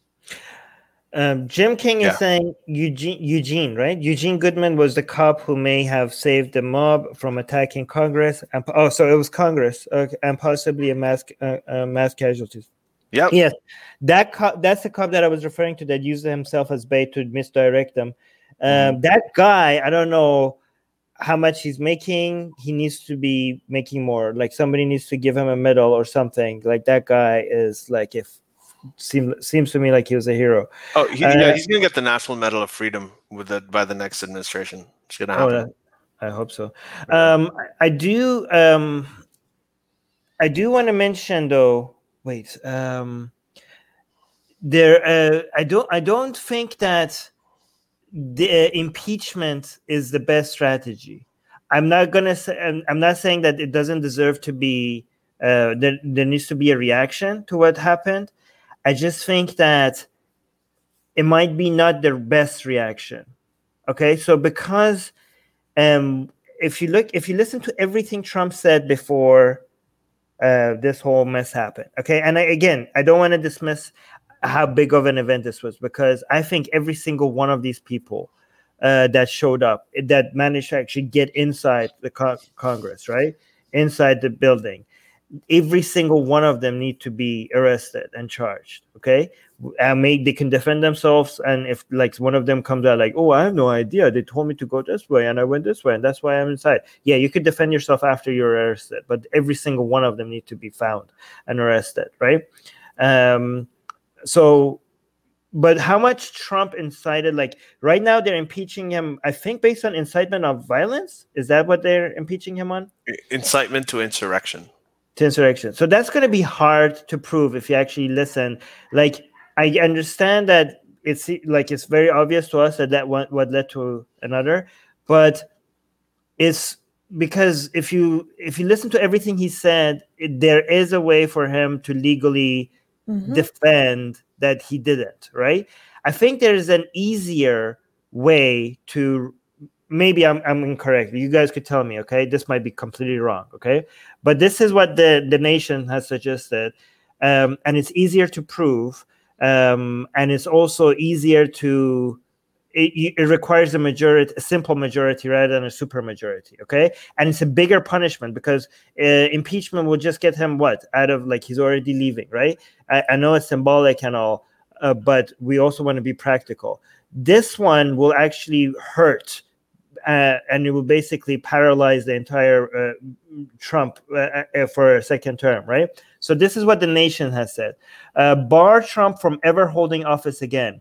Um, Jim King is Yeah. saying Eugene, Eugene, right? Eugene Goodman was the cop who may have saved the mob from attacking Congress. And, oh, so it was Congress uh, and possibly a mass uh, uh, mass casualties. Yep. Yes, that cop, that's the cop that I was referring to that used himself as bait to misdirect them. Um, Mhm. That guy, I don't know how much he's making. He needs to be making more. Like somebody needs to give him a medal or something. Like that guy is like if seems seems to me like he was a hero. Oh, he, Uh, yeah, he's gonna get the National Medal of Freedom with the by the next administration. It's gonna Oh, happen. that, I hope so. Um, I, I do. Um, I do want to mention though. Wait. Um, there. Uh, I don't. I don't think that the uh, impeachment is the best strategy. I'm not gonna say. I'm, I'm not saying that it doesn't deserve to be. Uh, there, there needs to be a reaction to what happened. I just think that it might be not the best reaction. Okay, so because um, if you look, if you listen to everything Trump said before uh, this whole mess happened, okay, and I, again, I don't want to dismiss how big of an event this was because I think every single one of these people uh, that showed up, that managed to actually get inside the co- Congress, right, inside the building, every single one of them need to be arrested and charged. Okay, and make they can defend themselves, and if like one of them comes out like, oh, I have no idea, they told me to go this way and I went this way and that's why I'm inside. Yeah, you could defend yourself after you're arrested, but every single one of them need to be found and arrested, right? Um so but how much Trump incited, like right now they're impeaching him, I think based on incitement of violence. Is that what they're impeaching him on? Incitement to insurrection. To insurrection. So that's going to be hard to prove if you actually listen. Like, I understand that it's like it's very obvious to us that that one what led to another, but it's because if you if you listen to everything he said, it, there is a way for him to legally Mhm. defend that he didn't. Right? I think there is an easier way to. Maybe I'm I'm incorrect. You guys could tell me, okay? This might be completely wrong, okay? But this is what the, the nation has suggested, um, and it's easier to prove, um, and it's also easier to. It, it requires a majority, a simple majority, rather than a super majority, okay? And it's a bigger punishment because uh, impeachment will just get him what out of like he's already leaving, right? I, I know it's symbolic and all, uh, but we also want to be practical. This one will actually hurt. Uh, and it will basically paralyze the entire uh, Trump uh, uh, for a second term, right? So this is what the nation has said: uh, bar Trump from ever holding office again.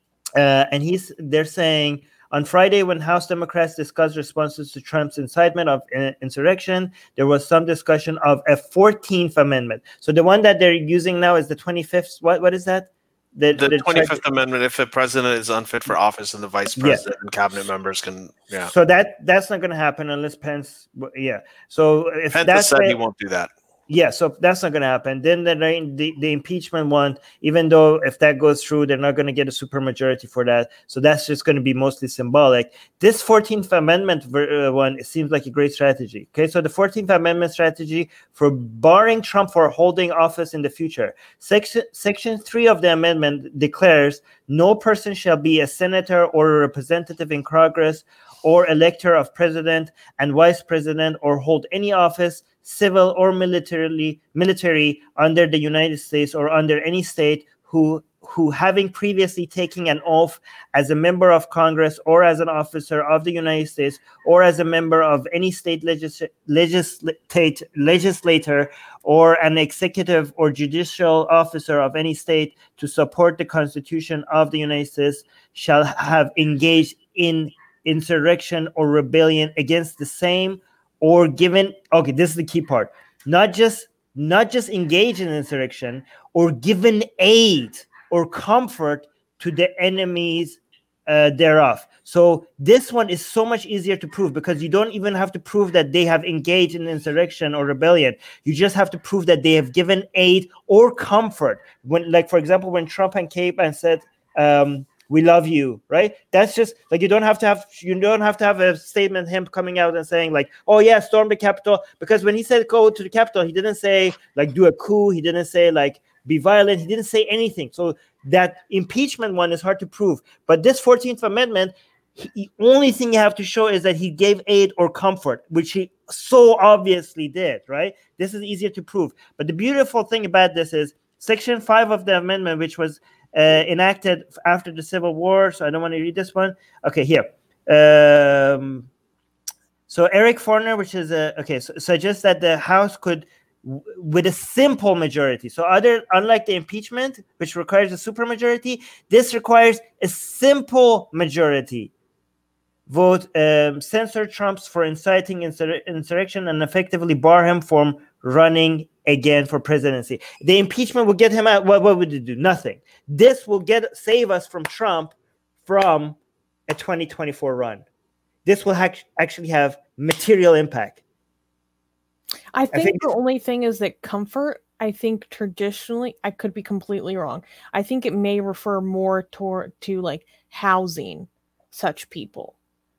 Uh, and he's they're saying on Friday, when House Democrats discussed responses to Trump's incitement of uh, insurrection, there was some discussion of a fourteenth Amendment. So the one that they're using now is the twenty-fifth. What what is that? The, the twenty-fifth Amendment, if the president is unfit for office and the vice president yeah. and cabinet members can, yeah. So that that's not going to happen unless Pence, yeah. So if Pence that's said the, he won't do that. Yeah, so that's not going to happen. Then the, the the impeachment one, even though if that goes through, they're not going to get a supermajority for that. So that's just going to be mostly symbolic. This fourteenth Amendment uh, one, it seems like a great strategy. Okay, so the fourteenth Amendment strategy for barring Trump for holding office in the future. Section Section three of the amendment declares no person shall be a senator or a representative in Congress or elector of president and vice president or hold any office, civil or militarily military under the United States or under any state who who having previously taken an oath as a member of Congress or as an officer of the United States or as a member of any state legis- legislate, legislator or an executive or judicial officer of any state to support the Constitution of the United States shall have engaged in insurrection or rebellion against the same or given okay this is the key part not just not just engage in insurrection or given aid or comfort to the enemies uh, thereof. So this one is so much easier to prove because you don't even have to prove that they have engaged in insurrection or rebellion. You just have to prove that they have given aid or comfort. When, like for example, when Trump and came and said um we love you, right? That's just like, you don't have to have you don't have to have a statement him coming out and saying like, oh yeah, storm the Capitol, because when he said go to the Capitol, he didn't say like do a coup, he didn't say like be violent, he didn't say anything. So that impeachment one is hard to prove, but this fourteenth Amendment, he, the only thing you have to show is that he gave aid or comfort, which he so obviously did, right? This is easier to prove. But the beautiful thing about this is Section five of the amendment, which was uh, enacted after the Civil War. So I don't want to read this one. Okay, here. Um, so Eric Forner, which is a okay, so, suggests that the House could, w- with a simple majority. So other, unlike the impeachment, which requires a supermajority, this requires a simple majority. Vote um, censor Trump's for inciting insur- insurrection and effectively bar him from running again for presidency. The impeachment will get him out. What, what would it do? Nothing. This will get save us from Trump from a twenty twenty-four run. This will ha- actually have material impact. I think, I think the only thing is that comfort, I think traditionally, I could be completely wrong. I think it may refer more toward to like housing such people,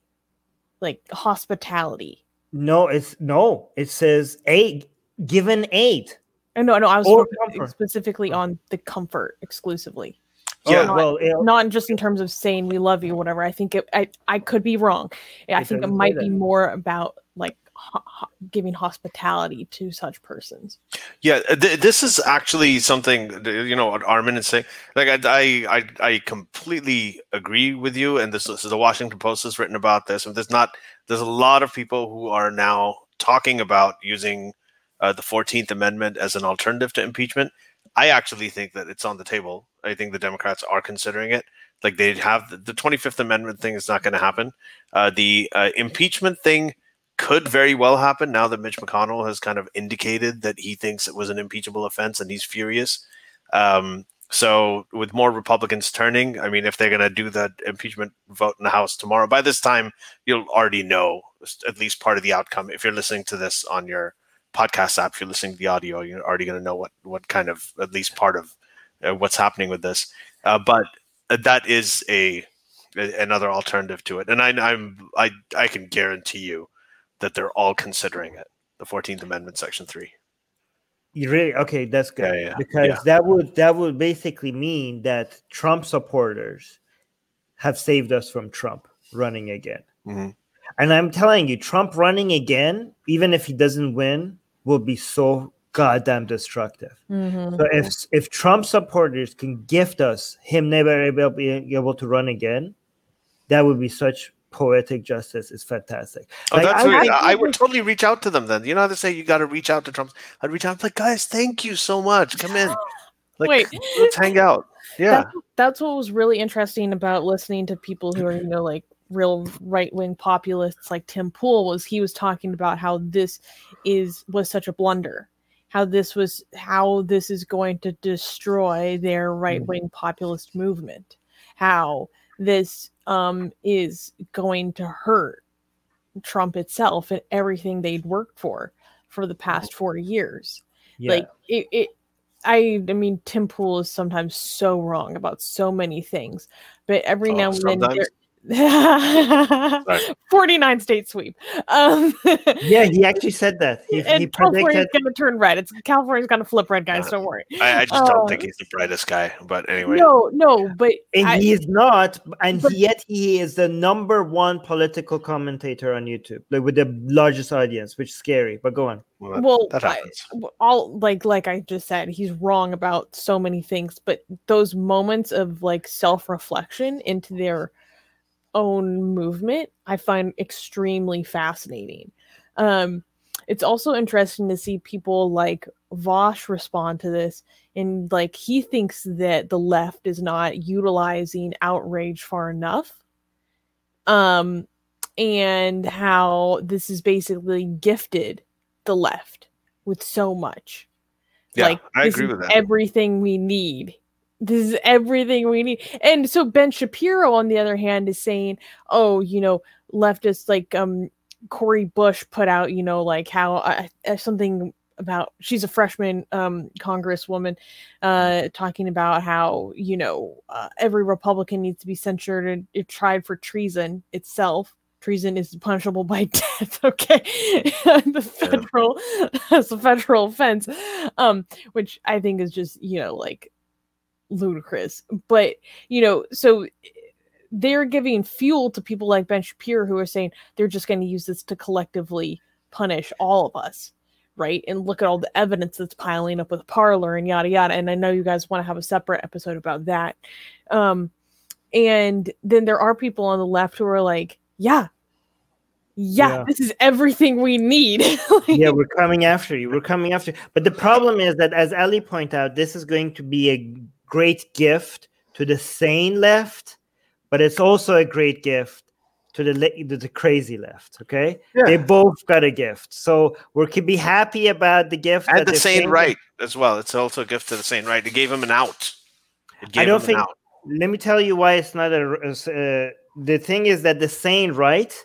like hospitality. No, it's no. It says aid, given aid. Oh, no, no, I was Or focusing comfort. specifically on the comfort exclusively. Yeah. Oh, well, it- Not just in terms of saying we love you or whatever. I think it, I, I could be wrong. I It think it doesn't say might be that. more about like ho- ho- giving hospitality to such persons. Yeah, th- this is actually something, you know, what Armin is saying. Like, I, I, I, I completely agree with you. And this, this is the Washington Post has written about this. And there's not, there's a lot of people who are now talking about using uh, the fourteenth Amendment as an alternative to impeachment. I actually think that it's on the table. I think the Democrats are considering it. Like, they have the, the twenty-fifth Amendment thing is not going to happen. Uh, the uh, impeachment thing could very well happen now that Mitch McConnell has kind of indicated that he thinks it was an impeachable offense and he's furious. Um, so with more Republicans turning, I mean, if they're going to do the impeachment vote in the House tomorrow, by this time, you'll already know at least part of the outcome. If you're listening to this on your podcast app, if you're listening to the audio, you're already going to know what, what kind of, at least part of uh, what's happening with this. Uh, but that is a, a another alternative to it. And I, I'm, I, I can guarantee you that they're all considering it, the fourteenth Amendment, Section three. You really okay? That's good, Yeah, yeah, because yeah. that would that would basically mean that Trump supporters have saved us from Trump running again. Mm-hmm. And I'm telling you, Trump running again, even if he doesn't win, will be so goddamn destructive. Mm-hmm. So if if Trump supporters can gift us him never able being able to run again, that would be such poetic justice. Is fantastic. Oh, Like, that's I- weird. I- I, I would totally reach out to them then. You know how to say you got to reach out to Trump? I'd reach out, like, guys, thank you so much. Come in. Like, Wait. let's hang out. Yeah. That's, that's what was really interesting about listening to people who are, you know, like real right-wing populists like Tim Pool, was he was talking about how this is was such a blunder, how this was how this is going to destroy their right-wing populist movement, how this um is going to hurt Trump itself and everything they'd worked for for the past four years. yeah. Like it, it I I mean, Tim Pool is sometimes so wrong about so many things, but every Oh, now and then sometimes? there forty-nine state sweep. Um, yeah, he actually said that. He, and he California's predicted. going to turn red. It's California's going to flip red, guys. Yeah. Don't worry. I, I just don't Uh, think he's the brightest guy. But anyway. No, no, but And I- he is not, and but- yet he is the number one political commentator on YouTube, like with the largest audience, which is scary. But go on. Well, that, well, that I- happens. all like like I just said, he's wrong about so many things, but those moments of like self-reflection into their own movement I find extremely fascinating. Um it's also interesting to see people like Vosh respond to this, and like he thinks that the left is not utilizing outrage far enough, um and how this is basically gifted the left with so much. Yeah, like I this agree is with that. everything we need. This is everything we need. And so Ben Shapiro, on the other hand, is saying, oh, you know, leftists like um Cory Bush put out, you know, like how uh, uh, something about, she's a freshman um, congresswoman, uh, talking about how, you know, uh, every Republican needs to be censured and if tried for treason itself. Treason is punishable by death, okay? The federal, that's a federal offense, um, which I think is just, you know, like ludicrous. But, you know, so they're giving fuel to people like Ben Shapiro who are saying they're just going to use this to collectively punish all of us, right? And look at all the evidence that's piling up with Parler and yada yada. And I know you guys want to have a separate episode about that. Um, and then there are people on the left who are like, yeah, yeah, yeah. This is everything we need. Like, yeah, we're coming after you. We're coming after you. But the problem is that, as Ali pointed out, this is going to be a great gift to the sane left, but it's also a great gift to the to the crazy left. Okay, yeah. They both got a gift, so we can be happy about the gift and the sane right as well. It's also a gift to the sane right. It gave him an out. It gave I don't him think. An out. Let me tell you why it's not a. Uh, the thing is that the sane right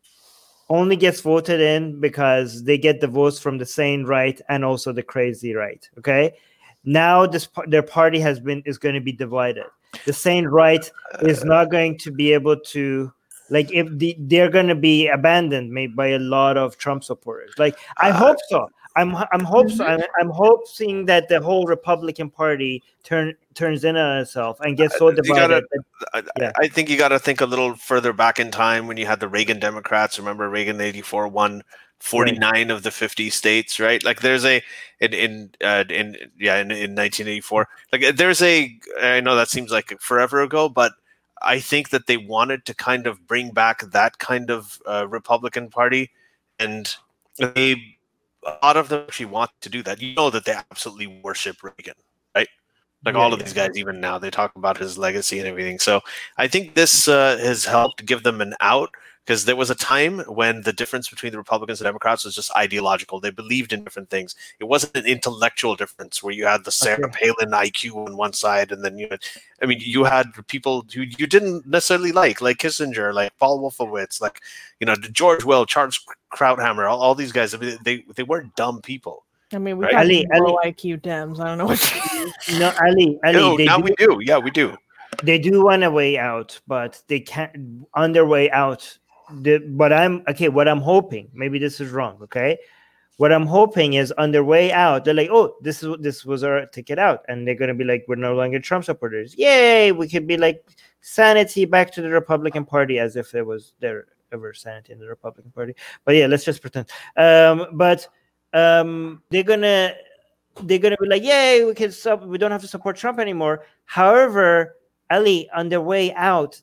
only gets voted in because they get the votes from the sane right and also the crazy right. Okay, now this their party has been is going to be divided. The sane right is not going to be able to, like, if the, they're going to be abandoned maybe by a lot of Trump supporters. Like, I hope so. I'm I'm hope so. I'm, I'm hoping that the whole Republican Party turn turns in on itself and gets so divided. Gotta, that, yeah. I think you got to think a little further back in time when you had the Reagan Democrats. Remember, Reagan eighty-four won forty-nine right. of the fifty states, right? Like, there's a in in uh, in yeah in, in nineteen eighty-four. Like, there's a. I know that seems like forever ago, but I think that they wanted to kind of bring back that kind of uh, Republican Party, and they. A lot of them actually want to do that. You know that they absolutely worship Reagan, right? Like yeah, all of yeah. these guys, even now, they talk about his legacy and everything. So I think this uh, has helped give them an out, because there was a time when the difference between the Republicans and Democrats was just ideological. They believed in different things. It wasn't an intellectual difference where you had the Sarah okay. Palin I Q on one side, and then you had, I mean, you had people who you didn't necessarily like, like Kissinger, like Paul Wolfowitz, like, you know, George Will, Charles Krauthammer, all, all these guys. I mean, they they weren't dumb people. I mean, we right? got Ali, low Ali. I Q Dems. I don't know what. no, Ali, Ali. No, they now do, we do. Yeah, we do. They do want a way out, but they can't. On their way out. The, but I'm okay. What I'm hoping, maybe this is wrong. Okay, what I'm hoping is on their way out, they're like, "Oh, this is this was our ticket out," and they're gonna be like, "We're no longer Trump supporters. Yay! We could be like sanity back to the Republican Party, as if there was there ever sanity in the Republican Party." But yeah, let's just pretend. Um, but um, they're gonna they're gonna be like, "Yay! We can sub- we don't have to support Trump anymore." However, Ali, on their way out,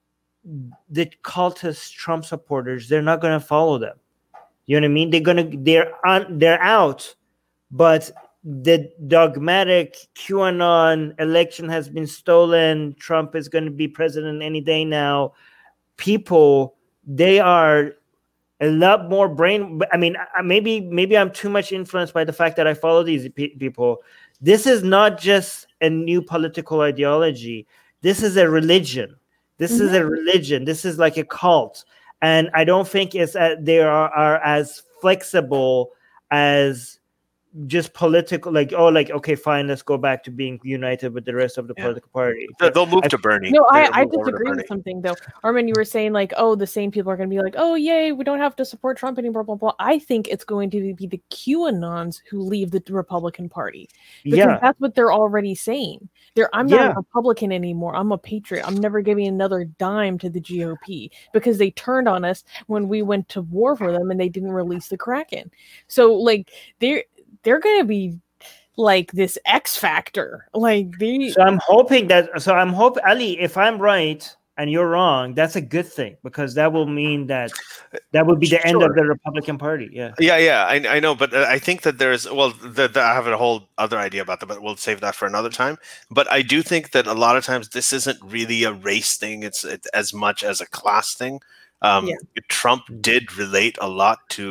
the cultist Trump supporters, they're not going to follow them. You know what I mean? They're going to, they're on, they're out, but the dogmatic QAnon election has been stolen. Trump is going to be president any day now. People, they are a lot more brain. I mean, maybe, maybe I'm too much influenced by the fact that I follow these pe- people. This is not just a new political ideology. This is a religion. This mm-hmm. is a religion. This is like a cult. And I don't think it's uh, they are, are as flexible as just political, like, oh, like, okay, fine, let's go back to being united with the rest of the yeah. political party. They'll move I, to Bernie. No, I, I disagree with something, though. Armin, you were saying, like, oh, the same people are going to be like, oh, yay, we don't have to support Trump anymore, blah, blah, blah. I think it's going to be the QAnons who leave the Republican Party. Because yeah. that's what they're already saying. They're, I'm not yeah. a Republican anymore. I'm a patriot. I'm never giving another dime to the G O P because they turned on us when we went to war for them and they didn't release the Kraken. So, like, they're they're going to be like this X factor. Like, they. So I'm hoping that. So I'm hoping, Ali, if I'm right and you're wrong, that's a good thing, because that will mean that that would be the sure. end of the Republican Party. Yeah, yeah, yeah. I, I know, but I think that there's well, the, the, I have a whole other idea about that, but we'll save that for another time. But I do think that a lot of times this isn't really a race thing; it's, it's as much as a class thing. Um, yeah. Trump did relate a lot to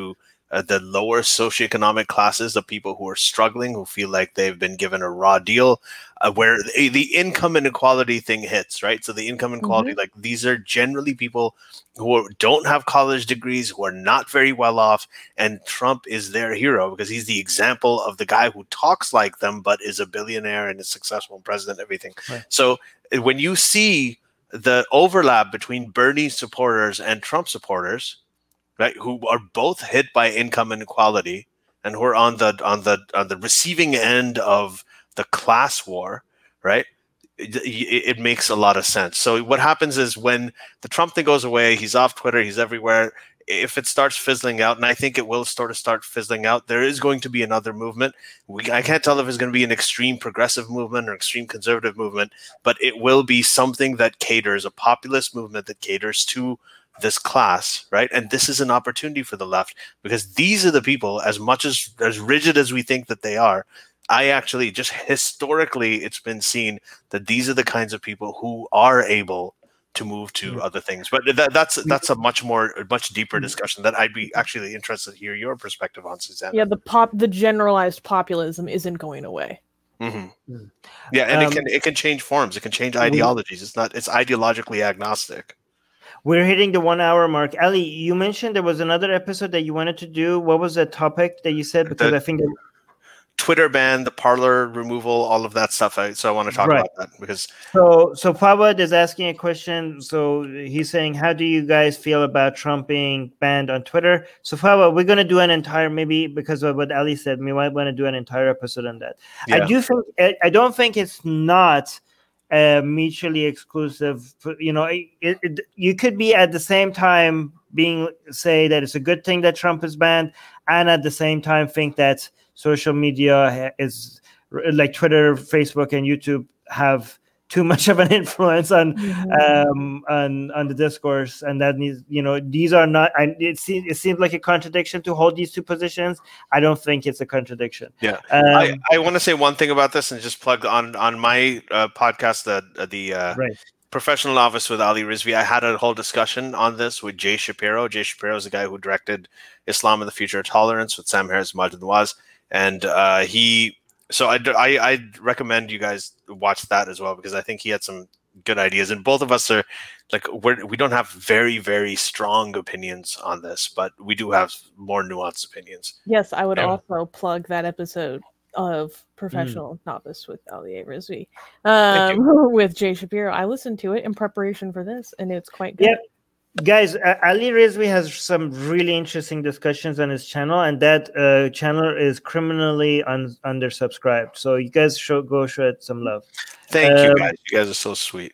uh, the lower socioeconomic classes, the people who are struggling, who feel like they've been given a raw deal, uh, where the, the income inequality thing hits, right? So the income inequality, Mhm. like these are generally people who are, don't have college degrees, who are not very well off, and Trump is their hero because he's the example of the guy who talks like them but is a billionaire and a successful president, everything. Right. So uh, when you see the overlap between Bernie supporters and Trump supporters, right, who are both hit by income inequality and who are on the on the on the receiving end of the class war, right? It, it makes a lot of sense. So what happens is when the Trump thing goes away, he's off Twitter, he's everywhere. If it starts fizzling out, and I think it will sort of start fizzling out, there is going to be another movement. We, I can't tell if it's going to be an extreme progressive movement or extreme conservative movement, but it will be something that caters, a populist movement that caters to this class, right? And this is an opportunity for the left because these are the people, as much as as rigid as we think that they are, I actually just historically it's been seen that these are the kinds of people who are able to move to Yeah. other things. But that, that's that's a much more a much deeper discussion that I'd be actually interested to hear your perspective on, Suzanne. Yeah, the pop, the generalized populism isn't going away. Mm-hmm. Mm. Yeah, and Um, it can it can change forms. It can change we- ideologies. It's not. It's ideologically agnostic. We're hitting the one hour mark. Ali, you mentioned there was another episode that you wanted to do. What was the topic that you said? Because The- I think that, Twitter ban, the Parler removal, all of that stuff. I, so I want to talk Right. about that because so. So Fawad is asking a question. So he's saying, "How do you guys feel about Trump being banned on Twitter?" So Fawad, we're going to do an entire, maybe because of what Ali said, we might want to do an entire episode on that. I Yeah. do think. I, I don't think it's not uh, mutually exclusive. You know, it, it, you could be at the same time being say that it's a good thing that Trump is banned, and at the same time think that social media is like Twitter, Facebook, and YouTube have too much of an influence on Mhm. um on on the discourse, and that needs, you know, these are not. I, it seems it seems like a contradiction to hold these two positions. I don't think it's a contradiction. Yeah. Um, I, I want to say one thing about this and just plug on on my uh, podcast, the the uh, right. Professional Office with Ali Rizvi. I had a whole discussion on this with Jay Shapiro. Jay Shapiro is the guy who directed Islam and the Future of Tolerance with Sam Harris and Majid Nawaz. And uh, he, so I, I, I recommend you guys watch that as well because I think he had some good ideas. And both of us are like, we're, we don't have very, very strong opinions on this, but we do have more nuanced opinions. Yes, I would Yeah. also plug that episode of Mm. Professional Novice with Ali Rizvi Thank um, with Jay Shapiro. I listened to it in preparation for this, and it's quite good. Yep. Guys, uh, Ali Rizvi has some really interesting discussions on his channel, and that uh, channel is criminally un- undersubscribed. So you guys should go show it some love. Thank you Um, guys. You guys are so sweet.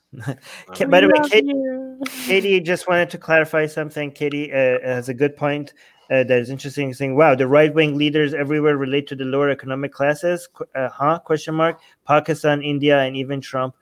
Ka- By the We way, love Kate, you. Katie just wanted to clarify something. Katie uh, has a good point uh, that is interesting. Saying, "Wow, the right-wing leaders everywhere relate to the lower economic classes." Qu- Uh, huh? Question mark. Pakistan, India, and even Trump.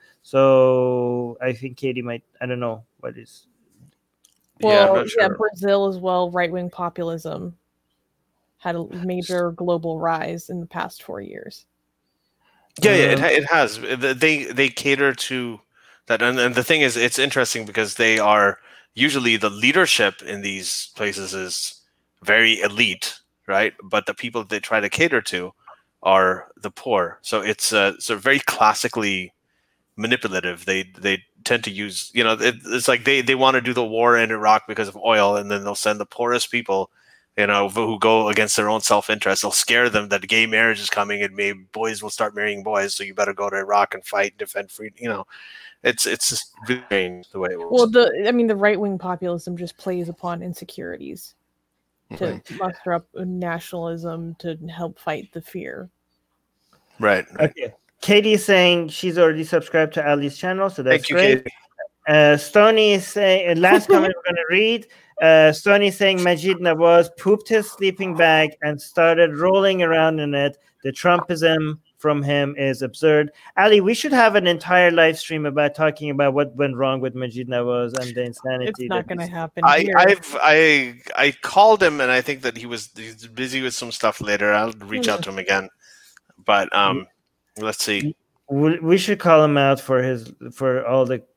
So I think Katie might. I don't know what is. Yeah, I'm Well, not yeah, sure. Brazil as well. Right wing populism had a major global rise in the past four years. Yeah, yeah, it, Um, ha- it has. They they cater to that, and, and the thing is, it's interesting because they are usually the leadership in these places is very elite, right? But the people they try to cater to are the poor. So it's uh, so very classically manipulative. They they tend to use, you know, it, it's like they they want to do the war in Iraq because of oil, and then they'll send the poorest people, you know, who go against their own self-interest. They'll scare them that gay marriage is coming and maybe boys will start marrying boys, so you better go to Iraq and fight, defend free. You know, it's it's just really strange the way it works. Well, the I mean, the right wing populism just plays upon insecurities to Mhm. muster up nationalism to help fight the fear. Right, right. Okay. Katie's saying she's already subscribed to Ali's channel, so that's Thank you, great. Katie. Uh, Stony is saying, uh, last comment we're going to read. Uh, Stony is saying Majid Nawaz pooped his sleeping bag and started rolling around in it. The Trumpism from him is absurd. Ali, we should have an entire live stream about talking about what went wrong with Majid Nawaz and the insanity. It's not that going to he's- happen I here. I've I I called him and I think that he was he's busy with some stuff later. I'll reach out to him again. But um let's see. We, we should call him out for his for all the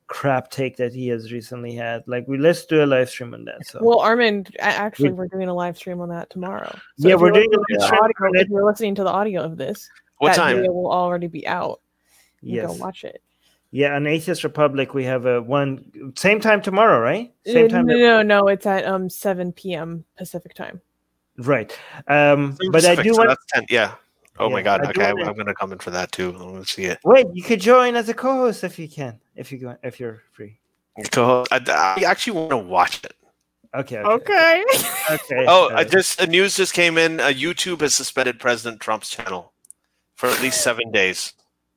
crap take that he has recently had. Like, we let's do a live stream on that. So Well, Armin, a- actually, We- we're doing a live stream on that tomorrow. So yeah, if we're you're doing a listening live to the stream audio- on If it. you're listening to the audio of this, What that time? video will already be out. You yes, go watch it. yeah, on Atheist Republic we have a one same time tomorrow, right? Uh, Same time, No, no, no, it's at um seven p.m. Pacific time. right? Um, but I Pacific, do so want. that's ten. Yeah. Oh my Yeah, God. I do Okay, wanna- I'm going to come in for that too. Let's see it. Wait, you could join as a co-host if you can, if you go, if you're free. Go. I, I actually want to watch it. Okay. Okay. Okay. Oh, all uh, right. just uh, news just came in. Uh, YouTube has suspended President Trump's channel for at least seven days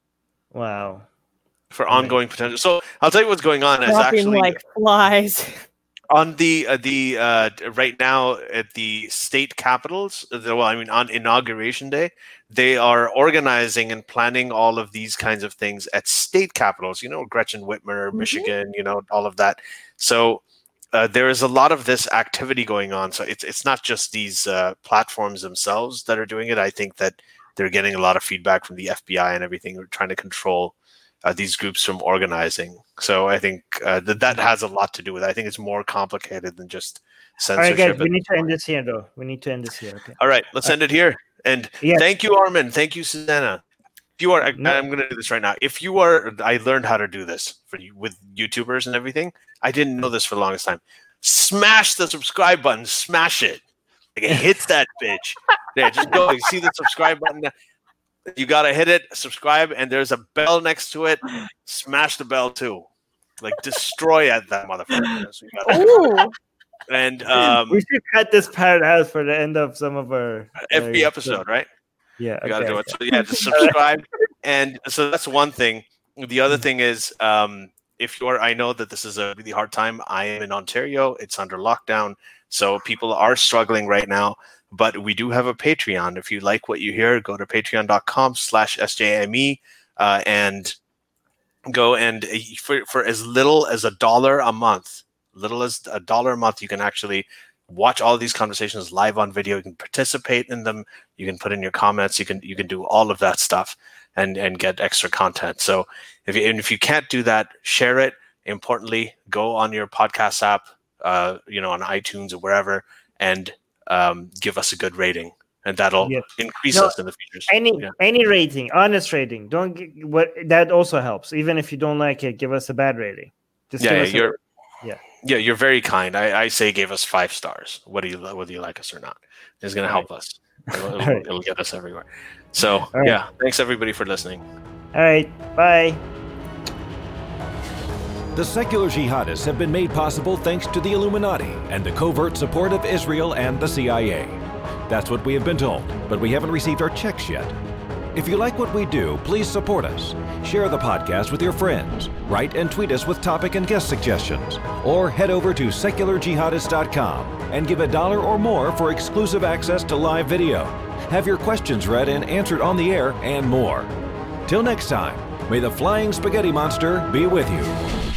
Wow. for Right. ongoing potential. So I'll tell you what's going on. Is Dropping actually like flies. on the uh, the uh, right now at the state capitals. uh, the- Well, I mean, on inauguration day, they are organizing and planning all of these kinds of things at state capitals. You know, Gretchen Whitmer, Mhm. Michigan. You know, all of that. So. Uh, there is a lot of this activity going on. So it's it's not just these uh, platforms themselves that are doing it. I think that they're getting a lot of feedback from the F B I and everything. We're trying to control uh, these groups from organizing. So I think uh, that that has a lot to do with it. I think it's more complicated than just All right, censorship. guys, we need to end this here, though. We need to end this here. Okay. All right, let's end it here. And Yes. thank you, Armin. Thank you, Susanna. If you are, I- No. I'm going to do this right now. If you are, I learned how to do this for you with YouTubers and everything. I didn't know this for the longest time. Smash the subscribe button. Smash it. Like it hits that bitch. There, just go. You see the subscribe button. You gotta hit it. Subscribe, and there's a bell next to it. Smash the bell too. Like destroy at that motherfucker. So you gotta- Ooh. and um, we should cut this part out for the end of some of our every uh, episode, right? Yeah, You gotta okay, do it. okay. So yeah, just subscribe. And so that's one thing. The other thing is, um, if you're, I know that this is a really hard time. I am in Ontario. It's under lockdown. So people are struggling right now. But we do have a Patreon. If you like what you hear, go to patreon.com slash SJME uh, and go and uh, for, for as little as a dollar a month, little as a dollar a month, you can actually watch all these conversations live on video. You can participate in them. You can put in your comments. You can you can do all of that stuff and and get extra content. So if you, and if you can't do that, share it. Importantly, go on your podcast app, uh, you know, on iTunes or wherever, and um, give us a good rating, and that'll Yes. increase No, us in the futures. Any Yeah. any rating, honest rating. Don't get what that also helps. Even if you don't like it, give us a bad rating. Just Yeah, give yeah, us a- you're yeah. yeah, you're very kind. I, I say give us five stars. Whether you whether you like us or not, it's going to help us. It'll, it'll, All right. it'll get us everywhere. So right. yeah, thanks everybody for listening. All right, bye. The secular jihadists have been made possible thanks to the Illuminati and the covert support of Israel and the C I A. That's what we have been told, but we haven't received our checks yet. If you like what we do, please support us. Share the podcast with your friends. Write and tweet us with topic and guest suggestions. Or head over to secular jihadist dot com and give a dollar or more for exclusive access to live video. Have your questions read and answered on the air and more. Till next time, may the flying spaghetti monster be with you.